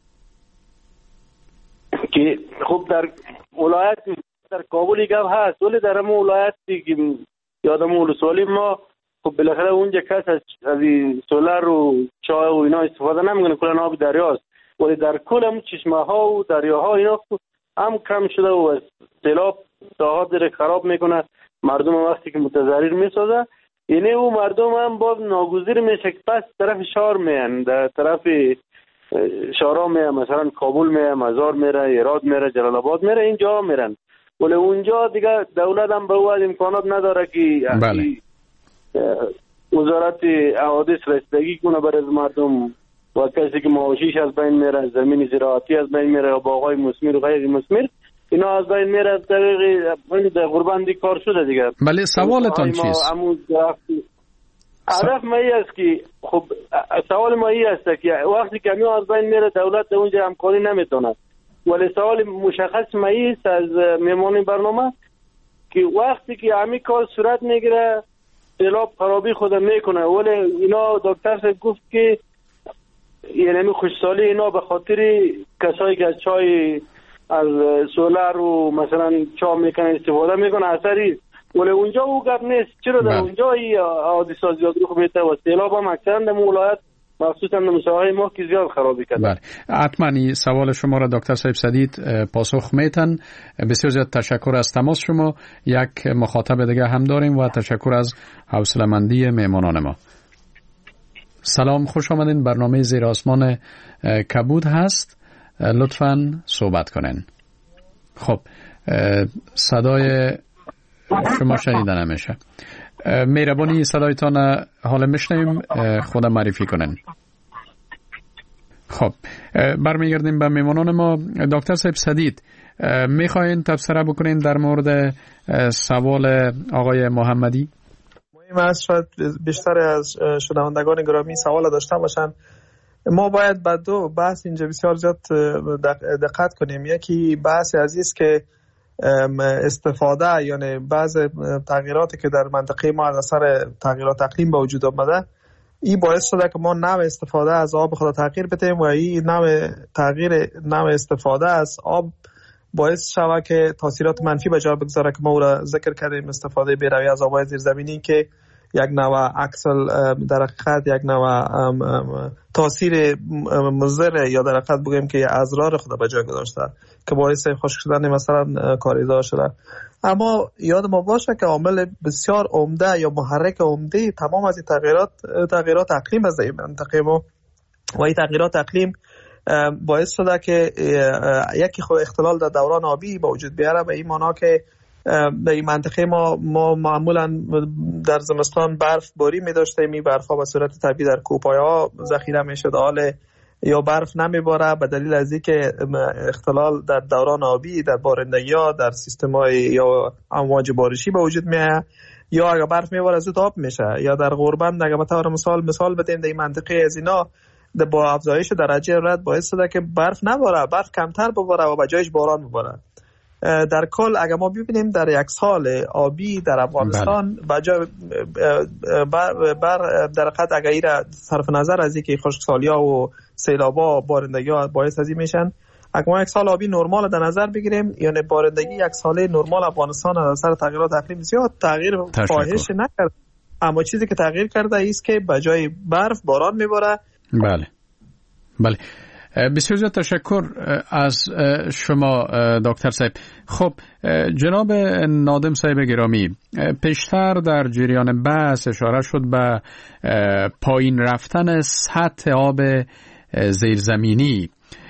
Speaker 7: که خب در ولایت در کابل گپ هست، ولی در همون ولایت که یادم ولسوالی ما خب بالاخره اونجا کس از سولار و چای و اینا استفاده نمیکنه، کلا آب دریاست، ولی در کل هم چشمه ها و دریاها اینا هم کم شده و سیلاب ساحات داره خراب میکنه. مردم وقتی که متضرر میسازه یعنی او مردم هم باز ناگزیر میشه که پس طرف شهر میان، در طرف شهرها میان، مثلا کابل میان، مزار میره، ایراد میره، جلال آباد میره، اینجا میرن. ولی اونجا دیگه دولت هم به وقت امکانات نداره که
Speaker 2: بله.
Speaker 7: وزارت حوادث رسیدگی کنه برای مردم و کسی که معاشیش از بین میره، زمین زراعتی از بین میره، باغای مثمر و غیر مثمر اینا از بین میره. از طریق قربان دی کار شده دیگه.
Speaker 2: بله سوالتان چیست؟
Speaker 7: هدف ما این است که خب سوال ما این است که وقتی که میو از بین میره دولت اونجا همکاری نمیتونه. ولی سوال مشخص ما این است از میمون برنامه که وقتی که همین کار صورت میگیره سیلاب خرابی خود میکنه، ولی اینا دکتر صاحب گفت که یعنی خوشحالی اینا به خاطر کسایی که از چای از سولار و مثلا چا میکنن استفاده میکنه اثری، ولی اونجا او گپ نیست. چرا در اونجا این حادثات زیاد رو میته و سیلاب هم اکثرا در ولایت مخصوصا در مساحه ما که زیاد خرابی کرده.
Speaker 2: بله حتما سوال شما را دکتر صاحب سدید پاسخ میتن. بسیار زیاد تشکر از تماس شما. یک مخاطب دیگه هم داریم و تشکر از حوصله‌مندی مهمانان ما. سلام، خوش آمدین. برنامه زیر آسمان کبود هست، لطفاً صحبت کنین. خب صدای شما شنیده نمیشه. مهربانی صدایتان حالا میشنویم، خودم معرفی کنین. خب برمیگردیم به میمانان ما. دکتر صاحب سدید میخواین تبصره بکنین در مورد سوال آقای محمدی؟
Speaker 5: مهم است شاید بیشتر از شنوندگان گرامی سوال داشتن باشن. ما باید به دو بحث اینجا بسیار زیاد دقت کنیم. یکی بحث عزیز که استفاده یعنی بعض تغییراتی که در منطقه ما از اثر تغییرات اقلیم به وجود آمده، این باعث شده که ما نوع استفاده از آب خود تغییر بدیم و این نوع تغییر نوع استفاده از آب باعث شود که تاثیرات منفی به جا بگذاره که ما او را ذکر کردیم، استفاده بی‌رویه از آب‌های زیرزمینی که یک نوع اکسل در حقیقت یک نوع تاثیر مضر یا در حقیقت بگیم که اضرار خود به جا گذاشته که باعث خشک شدن مثلا کاریزا شده. اما یاد ما باشه که عامل بسیار عمده یا محرک عمده تمام از این تغییرات تغییرات اقلیم از این منطقه ما و این تغییرات اقلیم باعث شده که یکی خود اختلال در دوران آبی با وجود بیاره. به این معنا که در این منطقه ما ما معمولا در زمستان برف باری می داشتیم. این برف ها به صورت طبیعی در کوهپایه ها ذخیره می شد، حال یا برف نمی باره به دلیل از اینکه اختلال در دوران آبی در بارندگی ها در سیستم های یا امواج بارشی به وجود می آید، یا اگر برف می باره زود آب میشه. یا در غربند اگر به طور مثال مثال بدیم در این منطقه از اینا با افزایش درجه رد باعث شده که برف نباره، برف کمتر بباره و به جایش باران بباره. در کل اگر ما ببینیم در یک سال آبی در افغانستان بجا بر, بر در حقیقت اگر ایره صرف نظر از اینکه خشکسالی‌ها و سیلاب‌ها بارندگی‌ها باعث از این میشن، اگر ما یک سال آبی نرمال در نظر بگیریم یعنی بارندگی یک ساله نرمال افغانستان از اثر تغییرات اقلیم زیاد تغییر فاحش نکرد، اما چیزی که تغییر کرده است که به جای برف باران میباره.
Speaker 2: بله بله بسیار زیاد تشکر از شما دکتر صاحب. خب جناب نادم صاحب گرامی، پیشتر در جریان بحث اشاره شد به پایین رفتن سطح آب زیرزمینی.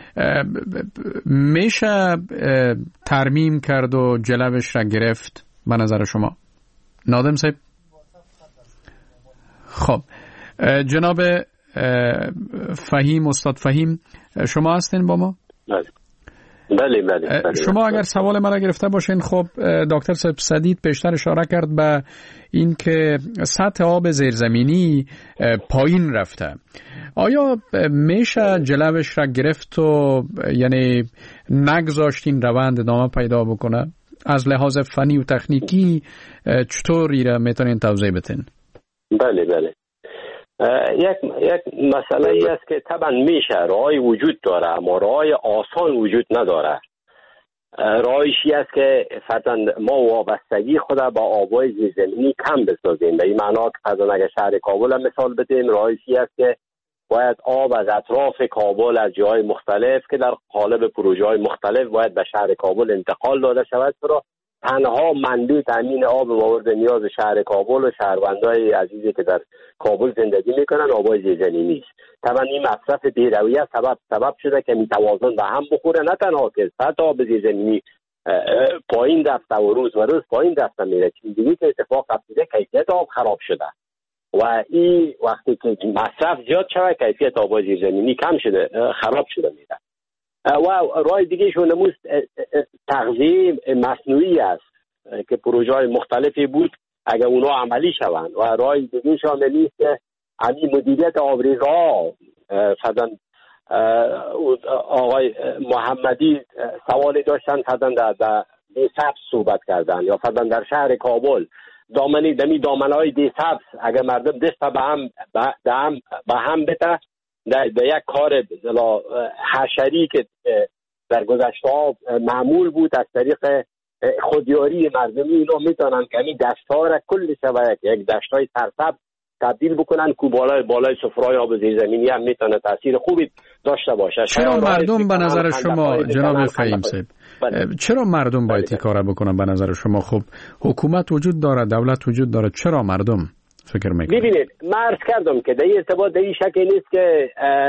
Speaker 2: میشه ترمیم کرد و جلوش را گرفت به نظر شما نادم صاحب؟ خب جناب فهیم، استاد فهیم شما هستین با ما؟
Speaker 4: بله بله بله, بله.
Speaker 2: شما اگر سوال مرا گرفته باشین، خب دکتر صاحب سدید پیشتر اشاره کرد به این که سطح آب زیرزمینی پایین رفته. آیا میشه جلوش را گرفت و یعنی نگذاشتین روند ادامه پیدا بکنه؟ از لحاظ فنی و تکنیکی چطوری را میتونین توضیح بدین؟
Speaker 4: بله بله یک یک مسئله ای است که طبعا میشه، راهی وجود داره اما راه آسان وجود نداره. راهیشی است که فرضاً ما وابستگی خود با آبای زیرزمینی کم بسازیم. به این معنا که فرضاً اگر شهر کابل هم مثال بدیم، راهیشی است که باید آب از اطراف کابل از جای مختلف که در قالب پروژه های مختلف باید به شهر کابل انتقال داده شود، چرا تنها منبع تامین آب مورد نیاز شهر کابل و شهروندای عزیزی که در کابل زندگی میکنن آبای زیرزمینی است. طبعا این مصرف بی‌رویه سبب سبب شده که میتوازن به هم بخوره، نه تنها که سطح آب زیرزمینی پایین رفته و روز و روز پایین رفته میره. چیزی که اتفاق افتاده کیفیت آب خراب شده و این وقتی که مصرف زیاد شده کیفیت آب زیرزمینی کم شده خراب شده میره. و راه دیگه شونموز تغذیه مصنوعی است که پروژه های مختلفی بود اگر اونا عملی شوند. و راه دیگه شامل است که همین مدیریت آبریزها. فدن آقای محمدی سوالی داشتن فدن در, در دیسبس صحبت کردن یا فدن در شهر کابل دامنی دمی دامنهای دیسبس اگر مردم دست به هم به هم به هم بده در یک کار حشری که در گذشته ها معمول بود از طریق خودیاری مردمی اینا میتونن که همین دشت‌ها را کل شبه یک دشت‌های سرسبز تبدیل بکنن که بالای بالای سفره‌های آب زیرزمینی هم میتونه تاثیر خوبی داشته باشه.
Speaker 2: چرا مردم به نظر شما جناب فهیم صاحب چرا مردم باید این کارا بکنن به نظر شما؟ خب حکومت وجود داره، دولت وجود داره، چرا مردم فکر میکنید؟
Speaker 4: ببینید من عرض کردم که در این ارتباط در این شکی نیست که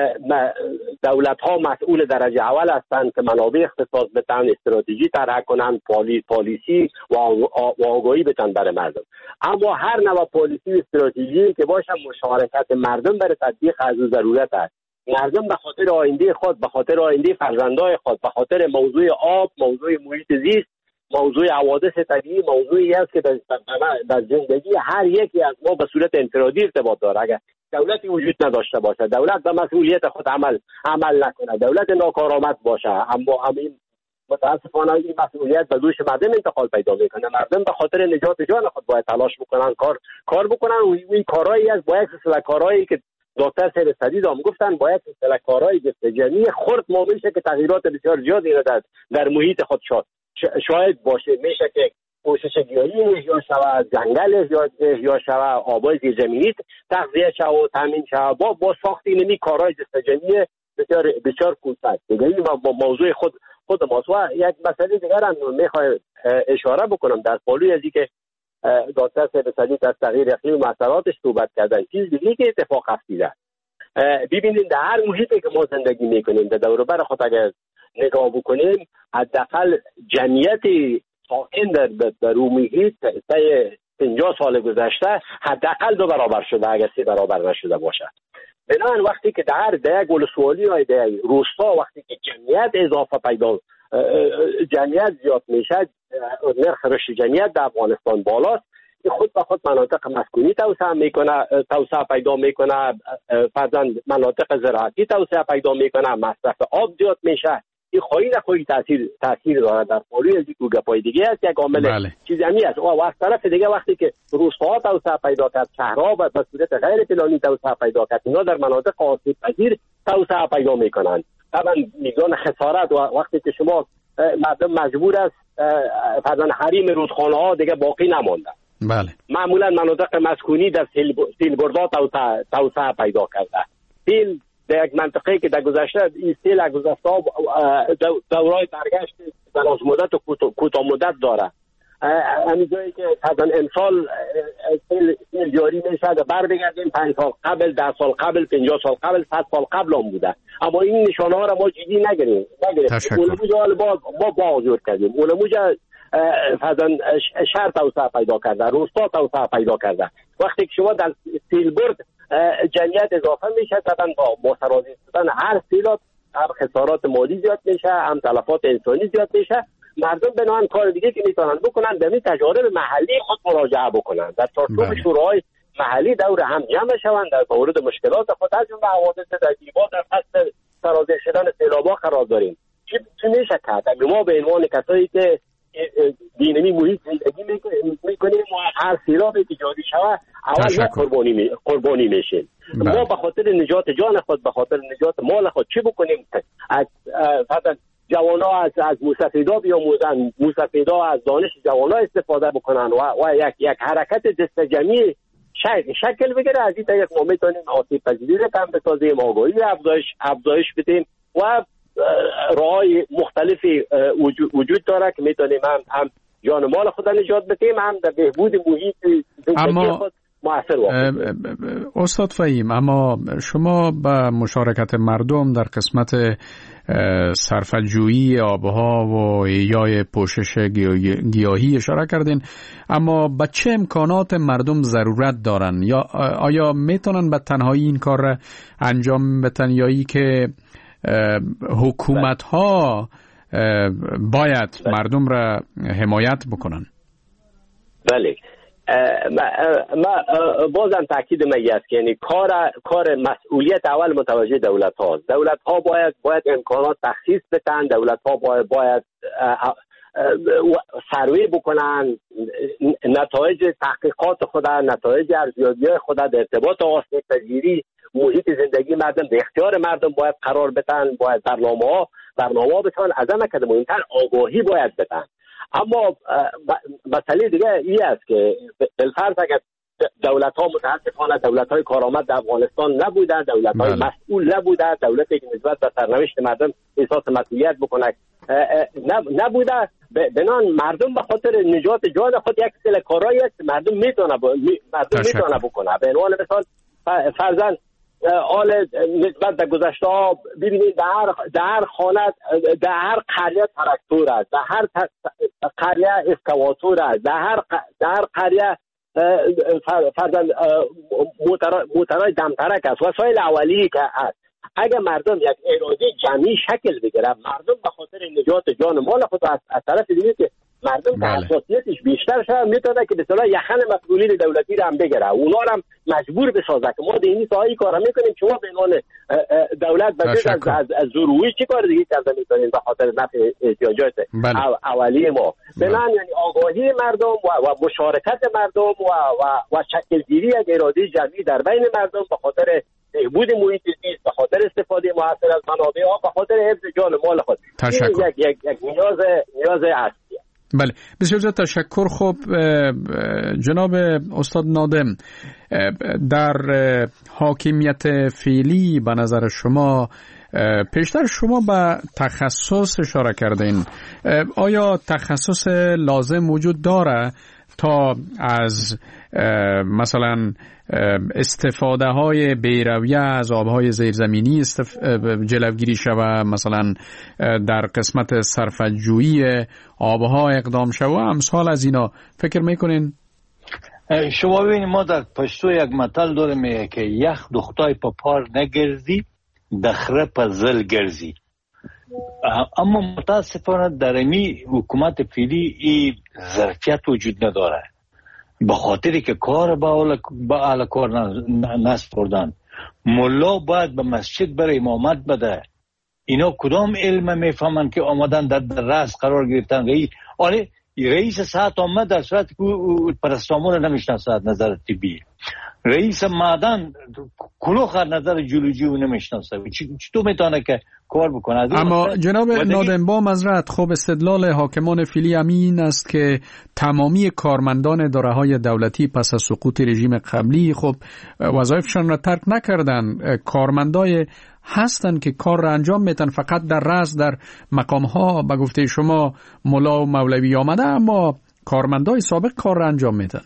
Speaker 4: دولت ها مسئول درجه اول هستند که منابع اختصاص بتن، استراتژی طرح کنن، پالیسی و آگاهی بتن برای مردم. اما هر نوع پالیسی و استراتژی که باشه مشارکت مردم برای تطبیق از ضرورت است. مردم به خاطر آینده خود، به خاطر آینده فرزندای خود، به خاطر موضوع آب، موضوع محیط زیست، موضوع حوادث طبیعی، موضوعی است که در زندگی هر یکی از ما به صورت انفرادی ارتباط داره. اگر دولتی وجود نداشته باشه، دولت به مسئولیت خود عمل عمل نکنه، دولت ناکارآمد باشه، اما همین متاسفانه این مسئولیت به دوش مردم انتقال پیدا میکنه. مردم به خاطر نجات جان خود باید تلاش بکنن، کار کار بکنن و این کارهایی از با یک سلسله کارهایی که دکتر سید سدید هم گفتن با یک سلسله کارهای جمعی خرد ما میشه که تغییرات بسیار زیادی را در در محیط خود شد شاید باشه. میشه که کوشش گیاهی احیا شود، جنگل احیا شود، آبای زیرزمینی تغذیه شود و تامین شود با با ساخت اینمی کارهای جمعی بسیار بسیار کوچک. دیگه این با موضوع خود خود ماست. و یک مسئله دیگر هم میخوام اشاره بکنم در پالوی از اینکه دکتر سید سدید از تغییر اقلیم و مسئلاتش صحبت کردن. چیز دیگه که اتفاق افتاده، ببینید در هر محیطی که ما زندگی میکنیم در دور و بر خود اگر نگاه بکنیم حداقل جمعیت ساکن در در اون محیط طی پنجاه سال گذشته حداقل دو برابر شده اگر سه برابر نشده باشه. بنابراین وقتی که در در یک ولسوالی یا در روستا وقتی که جمعیت اضافه پیدا جمعیت زیاد میشه، نرخ رشد جمعیت در افغانستان بالاست، خود به خود مناطق مسکونی توسعه میکنه، توسعه پیدا میکنه، فرضاً مناطق زراعتی توسعه پیدا میکنه، مصرف آب زیاد میشه. این خواهی نخواهی تاثیر تاثیر داره در پالوی از این گپای دیگه است. یک عامل بله. چیز همی است. و از طرف دیگه وقتی که روستاها توسعه پیدا کرد، شهرها به صورت غیر پلانی توسعه پیدا کرد، اینا در مناطق آسیب پذیر توسعه پیدا میکنن. طبعا میزان خسارت و وقتی که شما مردم مجبور است فرضاً حریم رودخانه ها دیگه باقی نمانده.
Speaker 2: بله. معمولا
Speaker 4: مناطق مسکونی در سیل بردا توسعه پیدا کرده. سیل در یک منطقه که در گذشته این سیل در گذشته دورای برگشت دراز مدت و کوتاه مدت داره. همین جایی که مثلا امسال سیل جاری میشه بر بگردیم پنج سال قبل، ده سال قبل، پنجاه سال قبل، صد سال قبل هم بوده. اما این نشانه ها را ما جدی نگیریم. اونموجه با با بازور کردیم. اونموجه فرضاً شهر توسعه پیدا کرده، روستا توسعه پیدا کرده. وقتی که شما در سیلبرد جمعیت اضافه میشه، طبعا با با سرازی شدن هر سیلات هم خسارات مالی زیاد میشه، هم تلفات انسانی زیاد میشه. مردم بنابراین کار دیگه که میتونن بکنن در این تجارب محلی خود مراجعه بکنن، در چارچوب شورای محلی دور هم جمع شوند، در مورد مشکلات خود از جمله حوادث در دیوار در فصل سرازی شدن سیلاب‌ها قرار داریم. چی چی میشه کرد؟ ما به عنوان کسایی که دینمی محیط زندگی میکنیم و هر سیلابی که جاری شود اول ما قربانی می قربانی میشیم. ما به خاطر نجات جان خود، به خاطر نجات مال خود چی بکنیم؟ از فقط جوانا از از موسفیدا بیاموزن، موسفیدا از دانش جوانا استفاده بکنن و و یک یک حرکت دست جمعی شکل شکل بگیره. از این طریق ما میتونیم آسیب پذیری را کم بسازیم، آگاهی افزایش افزایش بدیم و راههای مختلفی وجود داره که میتونیم هم هم جان مال خود نجات بدیم، هم در بهبود محیط زندگی خود
Speaker 8: موثر واقع.
Speaker 2: استاد فهیم، اما شما با مشارکت مردم در قسمت صرفه‌جویی آبها و ایجای پوشش گیاهی اشاره کردین، اما با چه امکانات مردم ضرورت دارن؟ یا آیا میتونن به تنهایی این کار را انجام بدن یا ای که حکومت ها باید مردم را حمایت بکنن؟
Speaker 8: بله، ما بازم تاکید میگم که یعنی کار کار مسئولیت اول متوجه دولت هاست. دولت ها باید باید امکانات تخصیص بدن، دولت ها باید باید سروی بکنن، نتایج تحقیقات خود، نتایج ارزیابی خود در ارتباط آسیب پذیری محیط زندگی مردم به اختیار مردم باید قرار بدن، باید برنامه ها برنامه بدن، از همه که مهمتر آگاهی باید بدن. اما مسئله دیگه این است که بالفرض اگر دولت ها متاسفانه دولت های کارآمد در افغانستان نبوده، دولت های مسئول نبوده، دولتی که نسبت به سرنوشت مردم احساس مسئولیت بکنه نبوده، بنان مردم به خاطر نجات جان خود یک سری کارایی است مردم میتونه مردم میتونه بکنه. به عنوان مثال فرضاً حال نسبت به گذشته ها ببینید در هر در هر خانه در هر قریه تراکتور است، در هر قریه اسکواتور است، در هر در هر قریه فرضاً موترهای دمترک است، وسایل اولیه که است. اگر مردم یک اراده جمعی شکل بگیره، مردم به خاطر نجات جان مال خود از طرف دیگه که مردم که حساسیتش بیشتر شد میتونه که به اصطلاح یخن مسئولین دولتی را هم بگیره، اونا را هم مجبور بسازه که ما در این ساحه کارا میکنیم، شما به عنوان دولت بجز از از, از زورویی چی کار دیگه کرده میکنین به خاطر نفع احتیاجات اولیه ما. بنابراین یعنی آگاهی مردم و, و مشارکت مردم و و, و شکلگیری یک اراده جمعی در بین مردم به خاطر بهبود محیط زیست، به خاطر استفاده موثر از منابع ها، به خاطر حفظ جان مال خود، این یک یک یک نیاز نیاز اصلی.
Speaker 2: بله، بسیار زیاد تشکر. خب جناب استاد نادم، در حاکمیت فعلی به نظر شما پیشتر شما به تخصص اشاره کردین، آیا تخصص لازم وجود داره تا از مثلا استفاده های بیرویه از آبهای زیرزمینی استف... جلوگیری شوه، مثلا در قسمت صرفه‌جویی آبها اقدام شوه، امثال از اینا فکر میکنین؟
Speaker 3: شما ببینید ما در پشتو یک متل داریم میگه که یخ دختای پا پار نگرزی دخره پا زل گرزی. اما متاسفانه در امی حکومت فعلی این ظرفیت وجود نداره، به خاطری که کار با اهل کار نسپردن. ملا باید به مسجد برای امامت بده، اینا کدام علم میفهمن که آمدن در, در رأس قرار گرفتن؟ رئیس آره رئیس ساعت آمد در صورت که پرستامون نمیشناسه از نظر طبی، رئیس معدن کلوخ از نظر جیولوژی و نمیشناسه، چطور میتونه که کار بکنه؟
Speaker 2: اما جناب نادم با معذرت، خب استدلال حاکمان فعلی امین است که تمامی کارمندان اداره‌های دولتی پس از سقوط رژیم قبلی خب وظایفشان را ترک نکردن، کارمندای هستن که کار را انجام میتن، فقط در رأس در مقام‌ها به گفته شما ملا و مولوی آمده، اما کارمندای سابق کار را انجام میتن.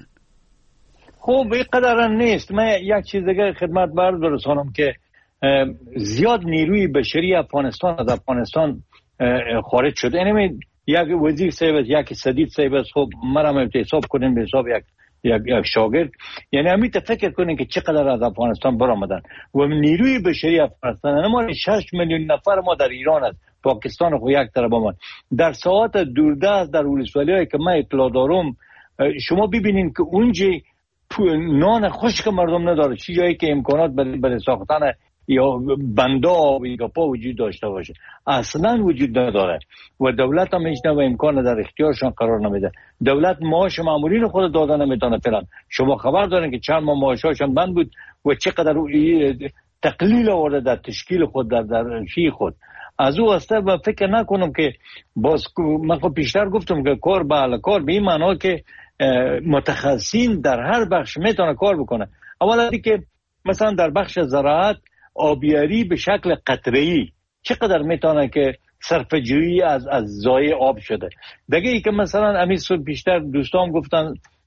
Speaker 3: خب اینقدر نیست. من یک چیز دیگه خدمت برسانم که زیاد نیروی بشری افغانستان از افغانستان خارج شده. یعنی یک وزیر صاحب، یک سدید صاحب، خب مرا حساب کنیم به حساب یک یک یک شاگرد، یعنی همین فکر کنین که چقدر از افغانستان برآمدن و نیروی بشری افغانستان. ما شش میلیون نفر ما در ایران است، پاکستان خو یک طرف ما در ساعت دوردست در ولسوالیایی که من اطلاع دارم، شما ببینین که اونجا نان خشک مردم نداره، چی جایی که امکانات برای ساختن یا بندا یا پا وجود داشته باشه اصلا وجود نداره و دولت هم هیچ نوع امکان در اختیارشان قرار نمیده. دولت معاش مامورین خود دادن نمیتونه فعلا. شما خبر دارین که چند ماه معاششان بند بود و چقدر تقلیل آورده در تشکیل خود، در در شی خود. از او واسطه و فکر نکنم که باز من خب پیشتر گفتم که کار به اهل کار به این معنا که متخصصین در هر بخش میتونه کار بکنه. اولا که مثلا در بخش زراعت آبیاری به شکل قطره‌ای چقدر میتونه که صرفه‌جویی از از ضایع آب شده. دیگه ای که مثلا امیس پیشتر دوستان گفتن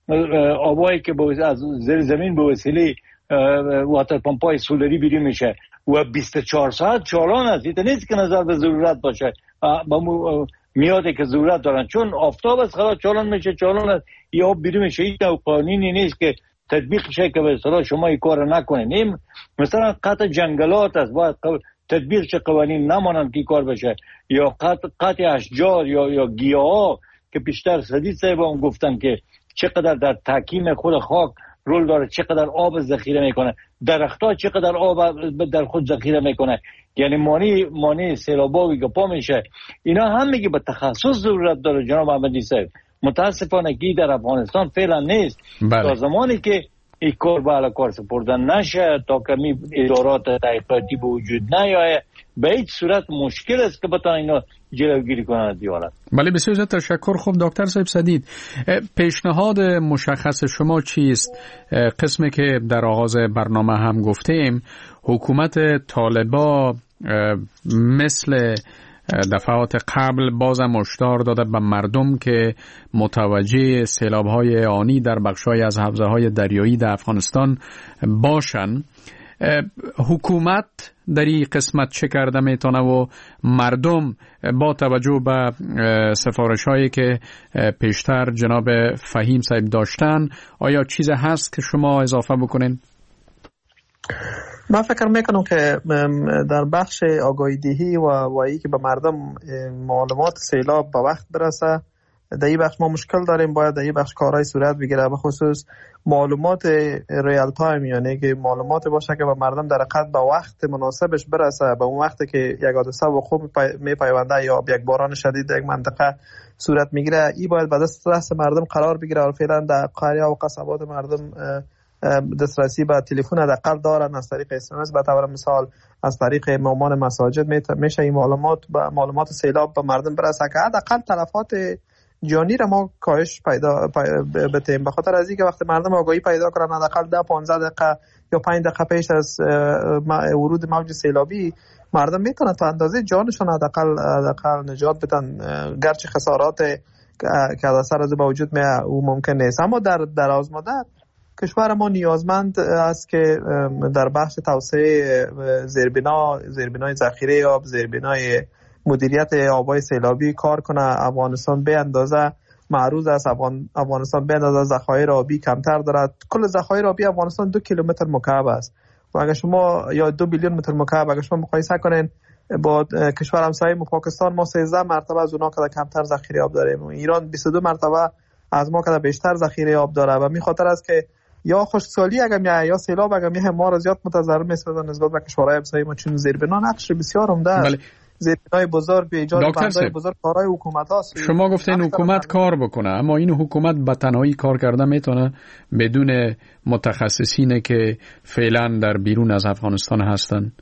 Speaker 3: آبایی که از زیر زمین به وسیله واتر پمپای سولری بیرون میشه و بیست و چهار ساعت چالان است. این نیست که نظر به ضرورت باشه، با میاده که ضرورت دارن، چون آفتاب است خلاص چالان میشه چالان است، یا آب بیرون میشه. این قانونی نیست که تطبیق شه که به اصطلاح شما این کار نکنین. این مثلا قطع جنگلات است، باید تطبیق شه قوانین نمانند که کار بشه، یا قطع قطع اشجار یا یا گیاها که بیشتر سدید صاحبان گفتن که چقدر در تحکیم خود خاک رول داره، چقدر آب ذخیره میکنه، درختها چقدر آب در خود ذخیره میکنه. یعنی مانی مانی سیلابی که پا میشه، اینا هم میگه به تخصص ضرورت داره جناب احمدی صاحب. متاسفانه که در افغانستان فعلا نیست.
Speaker 2: بله.
Speaker 3: تا زمانی که این کار به علا کار سپردن نشه، تا کمی ادارات تحقیقاتی به وجود نیایه، به هیچ صورت مشکل است که بتونن اینا جلوگیری کنند دیالت.
Speaker 2: بله بسیار زیاد تشکر. خوب دکتر صاحب سدید، پیشنهاد مشخص شما چیست؟ قسمی که در آغاز برنامه هم گفتیم، حکومت طالبا مثل دفعات قبل بازم هشدار داده به مردم که متوجه سیلاب‌های آنی در بخش‌های از حوزه‌های دریایی در افغانستان باشن. حکومت در این قسمت چه کرده میتونه و مردم با توجه به سفارش‌هایی که پیشتر جناب فهیم صاحب داشتن، آیا چیز هست که شما اضافه بکنین؟
Speaker 5: من فکر میکنم که در بخش آگاهی دهی و وایی که به مردم معلومات سیلاب به وقت برسه، در این بخش ما مشکل داریم. باید در این بخش کارهای صورت بگیره، به خصوص معلومات ریال تایم، یعنی که معلومات باشه که به مردم در حقیقت به وقت مناسبش برسه، به اون وقتی که یک حادثه و خوب میپیونده یا یک باران شدید در یک منطقه صورت میگیره، این باید به دست دست مردم قرار بگیره. و فعلا در قریه و قصبات مردم دسترسی به تلفن حداقل دارن، از طریق اس ام اس به طور مثال از طریق امامان مساجد میشه این معلومات به معلومات سیلاب به مردم برسه که حداقل تلفات جانی را ما کاهش پیدا بتیم. به خاطر از اینکه وقتی مردم آگاهی پیدا کنن حداقل ده پانزده دقیقه یا پنج دقیقه پیش از ورود موج سیلابی مردم میتونن تا اندازه جانشون حداقل حداقل نجات بدن، گرچه خسارات که از اثر از به وجود می او ممکن نیست. اما در دراز مدت کشور ما نیازمند است که در بخش توسعه زیربنا زیربنای ذخیره آب، زیربنای مدیریت آبای سیلابی کار کنه. افغانستان به اندازه معروض است، افغان افغانستان به اندازه ذخایر آبی کمتر دارد. کل ذخایر آبی افغانستان دو کیلومتر مکعب است و اگر شما یا دو بیلیون متر مکعب اگر شما مقایسه کنین با کشور همسایه ما پاکستان، ما سیزده مرتبه از اونها که کمتر ذخیره آب داریم. ایران بیست و دو مرتبه از ما که بیشتر ذخیره آب داره و می خاطر است که یا خشکسالی اگر میاد یا سیلاب اگر میاد ما را زیاد متضرر میسازن نسبت به کشورهای همسایه ما، چون زیربنا نقش بسیار عمده است. زیربنای بزرگ به ایجاد بندهای بزرگ کارهای حکومت هاست.
Speaker 2: شما گفتین حکومت کار بکنه، اما این حکومت به تنهایی کار کرده میتونه بدون متخصصینه که فعلا در بیرون از افغانستان هستن؟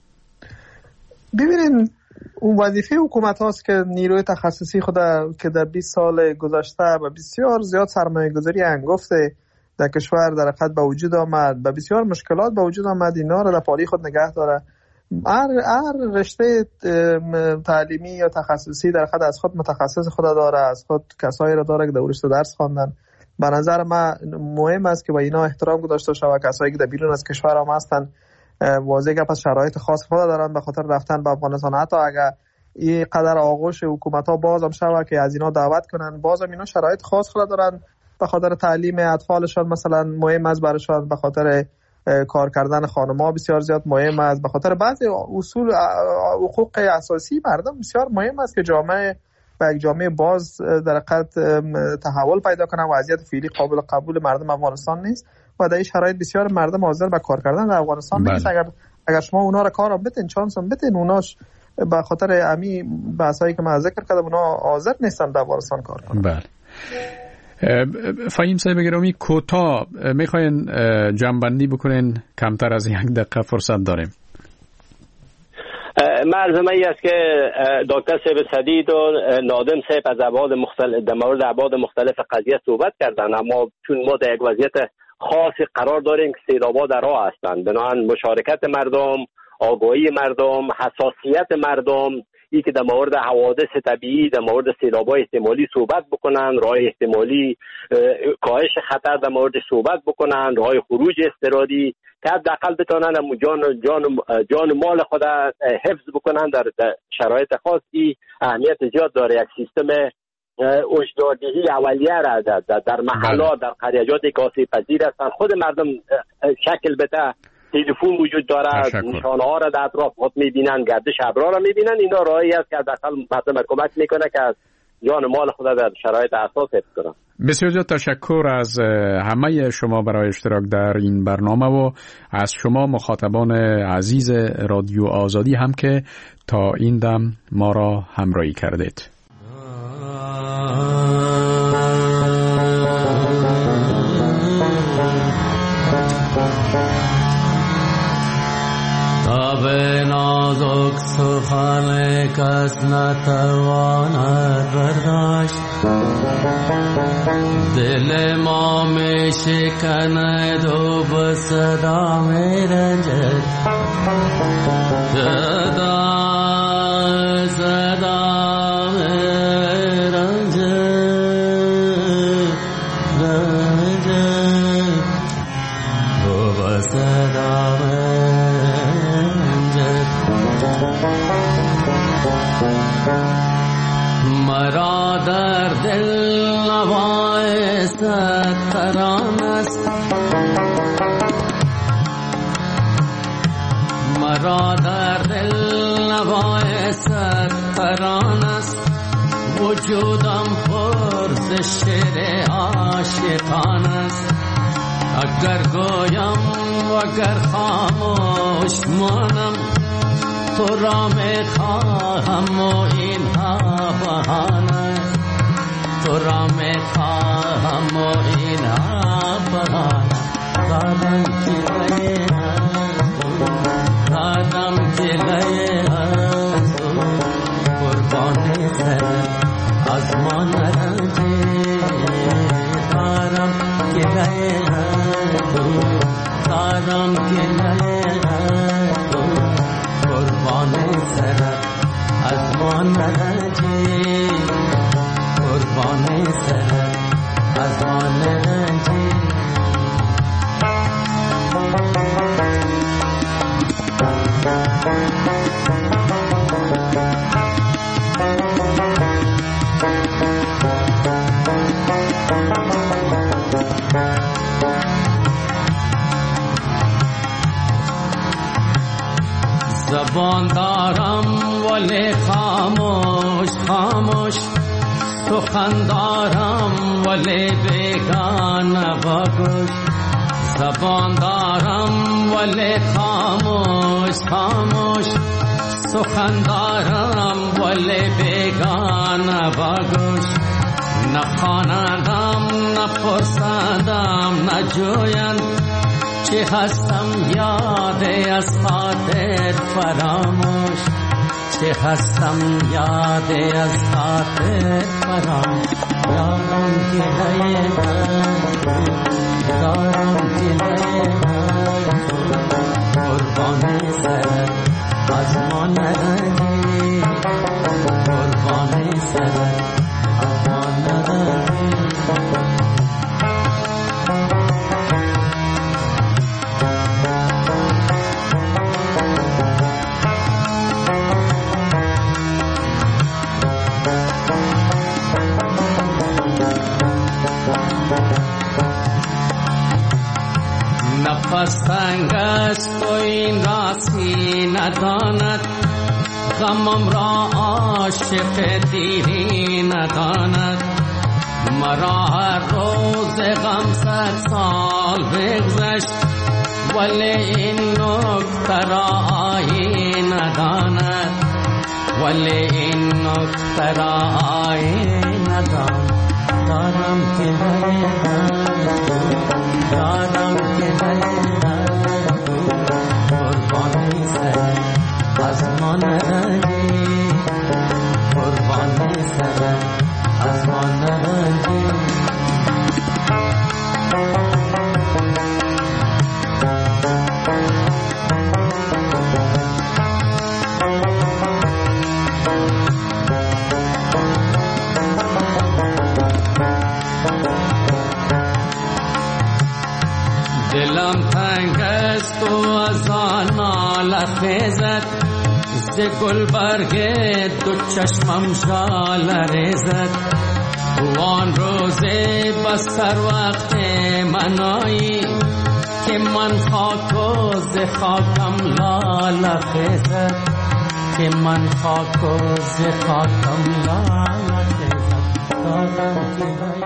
Speaker 5: ببینید اون وظیفه حکومت هاست که نیروی تخصصی خود که در بیست سال گذشته و بسیار زیاد سرمایه گذاری انگفته در کشور در حقیقت به وجود آمد، به بسیار مشکلات به وجود آمد، اینا را در پالی خود نگه داره. هر هر رشته تعلیمی یا تخصصی در حقیقت از خود متخصص خود داره، از خود کسایی را داره که در رشته درس خواندن. به نظر من مهم است که با اینا احترام گذاشته شود. کسایی که در بیرون از کشور هم هستن واضحه که پس شرایط خاص خود دارن به خاطر رفتن به افغانستان. حتی اگر این قدر آغوش حکومت ها بازم شود که از اینا دعوت کنن، بازم اینا شرایط خاص خود دارن. به خاطر تعلیم اطفالشان مثلا مهم است برایشان، به خاطر کار کردن خانم‌ها بسیار زیاد مهم است، به خاطر بعضی اصول حقوق اساسی مردم بسیار مهم است که جامعه و یک جامعه باز در حقیقت تحول پیدا کنه. وضعیت فعلی قابل قبول مردم افغانستان نیست و در این شرایط بسیار مردم حاضر به کار کردن در افغانستان نیست. اگر اگر شما اونا را کار بدین، چانس هم بدین، اوناش به خاطر امی بحثایی که من ذکر کردم اونا حاضر نیستن در افغانستان کار کنن.
Speaker 2: بله. فهیم صاحب گرامی، کوتاه میخواین جمع‌بندی بکنین؟ کمتر از یک دقیقه فرصت داریم.
Speaker 8: مرزمه ای است که دکتر صاحب سدید و نادم صاحب از ابعاد مختلف در مورد ابعاد مختلف قضیه صحبت کردن، اما چون ما در یک وضعیت خاصی قرار داریم که سیلاب‌ها در راه هستند، بنابراین مشارکت مردم، آگاهی مردم، حساسیت مردم، ای که در مورد حوادث طبیعی، در مورد سیلاب‌های احتمالی صحبت بکنن، راه احتمالی کاهش خطر در مورد صحبت بکنن، راه خروج اضطراری که حداقل بتونن جان جان جان مال خود حفظ بکنن در, در شرایط خاصی. اهمیت زیاد داره یک سیستم هشداردهی اولیه را در, در محلات، در قریجات که آسیب پذیر هستن خود مردم شکل بده. تلفن وجود داره، نشانه ها را در اطراف خود میبینن، گردش ابرها را میبینن. اینا راهی است که حداقل مردم کمک میکنه که از جان مال خود در شرایط اساس حفظ کنن.
Speaker 2: بسیار زیاد تشکر از همه شما برای اشتراک در این برنامه و از شما مخاطبان عزیز رادیو آزادی هم که تا این دم ما را همراهی کردید.
Speaker 9: تاب نازک سخن کس نتواند برداشت، دل ما می شکند و به صدا می رنجد، صدا صدا می رنجد رنجد و به صدا می مرا در دل نوای ستران است، مرا در دل نوای ستران است، وجودم پر ز شعر عاشقان است. اگر گویم و اگر خاموش مانم تو را می خواهم و اینها بهانه، تو را می خواهم و اینها بهانه. دادم که لئے دادم که لئے قربان سر از ما نرنجی، دارم که لئے دارم که لئے قربان سر از ما نرنجی، قربان سر از ما نرنجی. زبان دارم ولی خاموش خاموش، سخن دارم ولی بیگانه بگوش. زبان دارم ولی خاموش خاموش، سخن دارم ولی بیگانه بگوش. نخواندم نپرسندم نجویند، چه هستم یاد از خاطر فراموش، چه هستم یاد از خاطر فراموش. دارم که لئے دارم که لئے قربان سر از ما نرنجی، قربان سر از ما نرنجی. نفس تنگ است و این راسی نداند، غمم را عاشق دیری نداند. مرا هر روز غم صد سال بگذشت، ولی این نکته را آیین نداند، ولی این نکته را آیین نداند. دارم که لئے دارم که لئے قربان سر از ما نرنجی، قربان سر از ما نرنجی. دلم تنگ است و از آن ناله خیزد ز گل برگ دو چشمم ژاله ریزد وان روزه بسر وقت منایی که من خاک و ز خاکم لاله خیزد که من خاک و ز خاکم لاله خیزد دادم که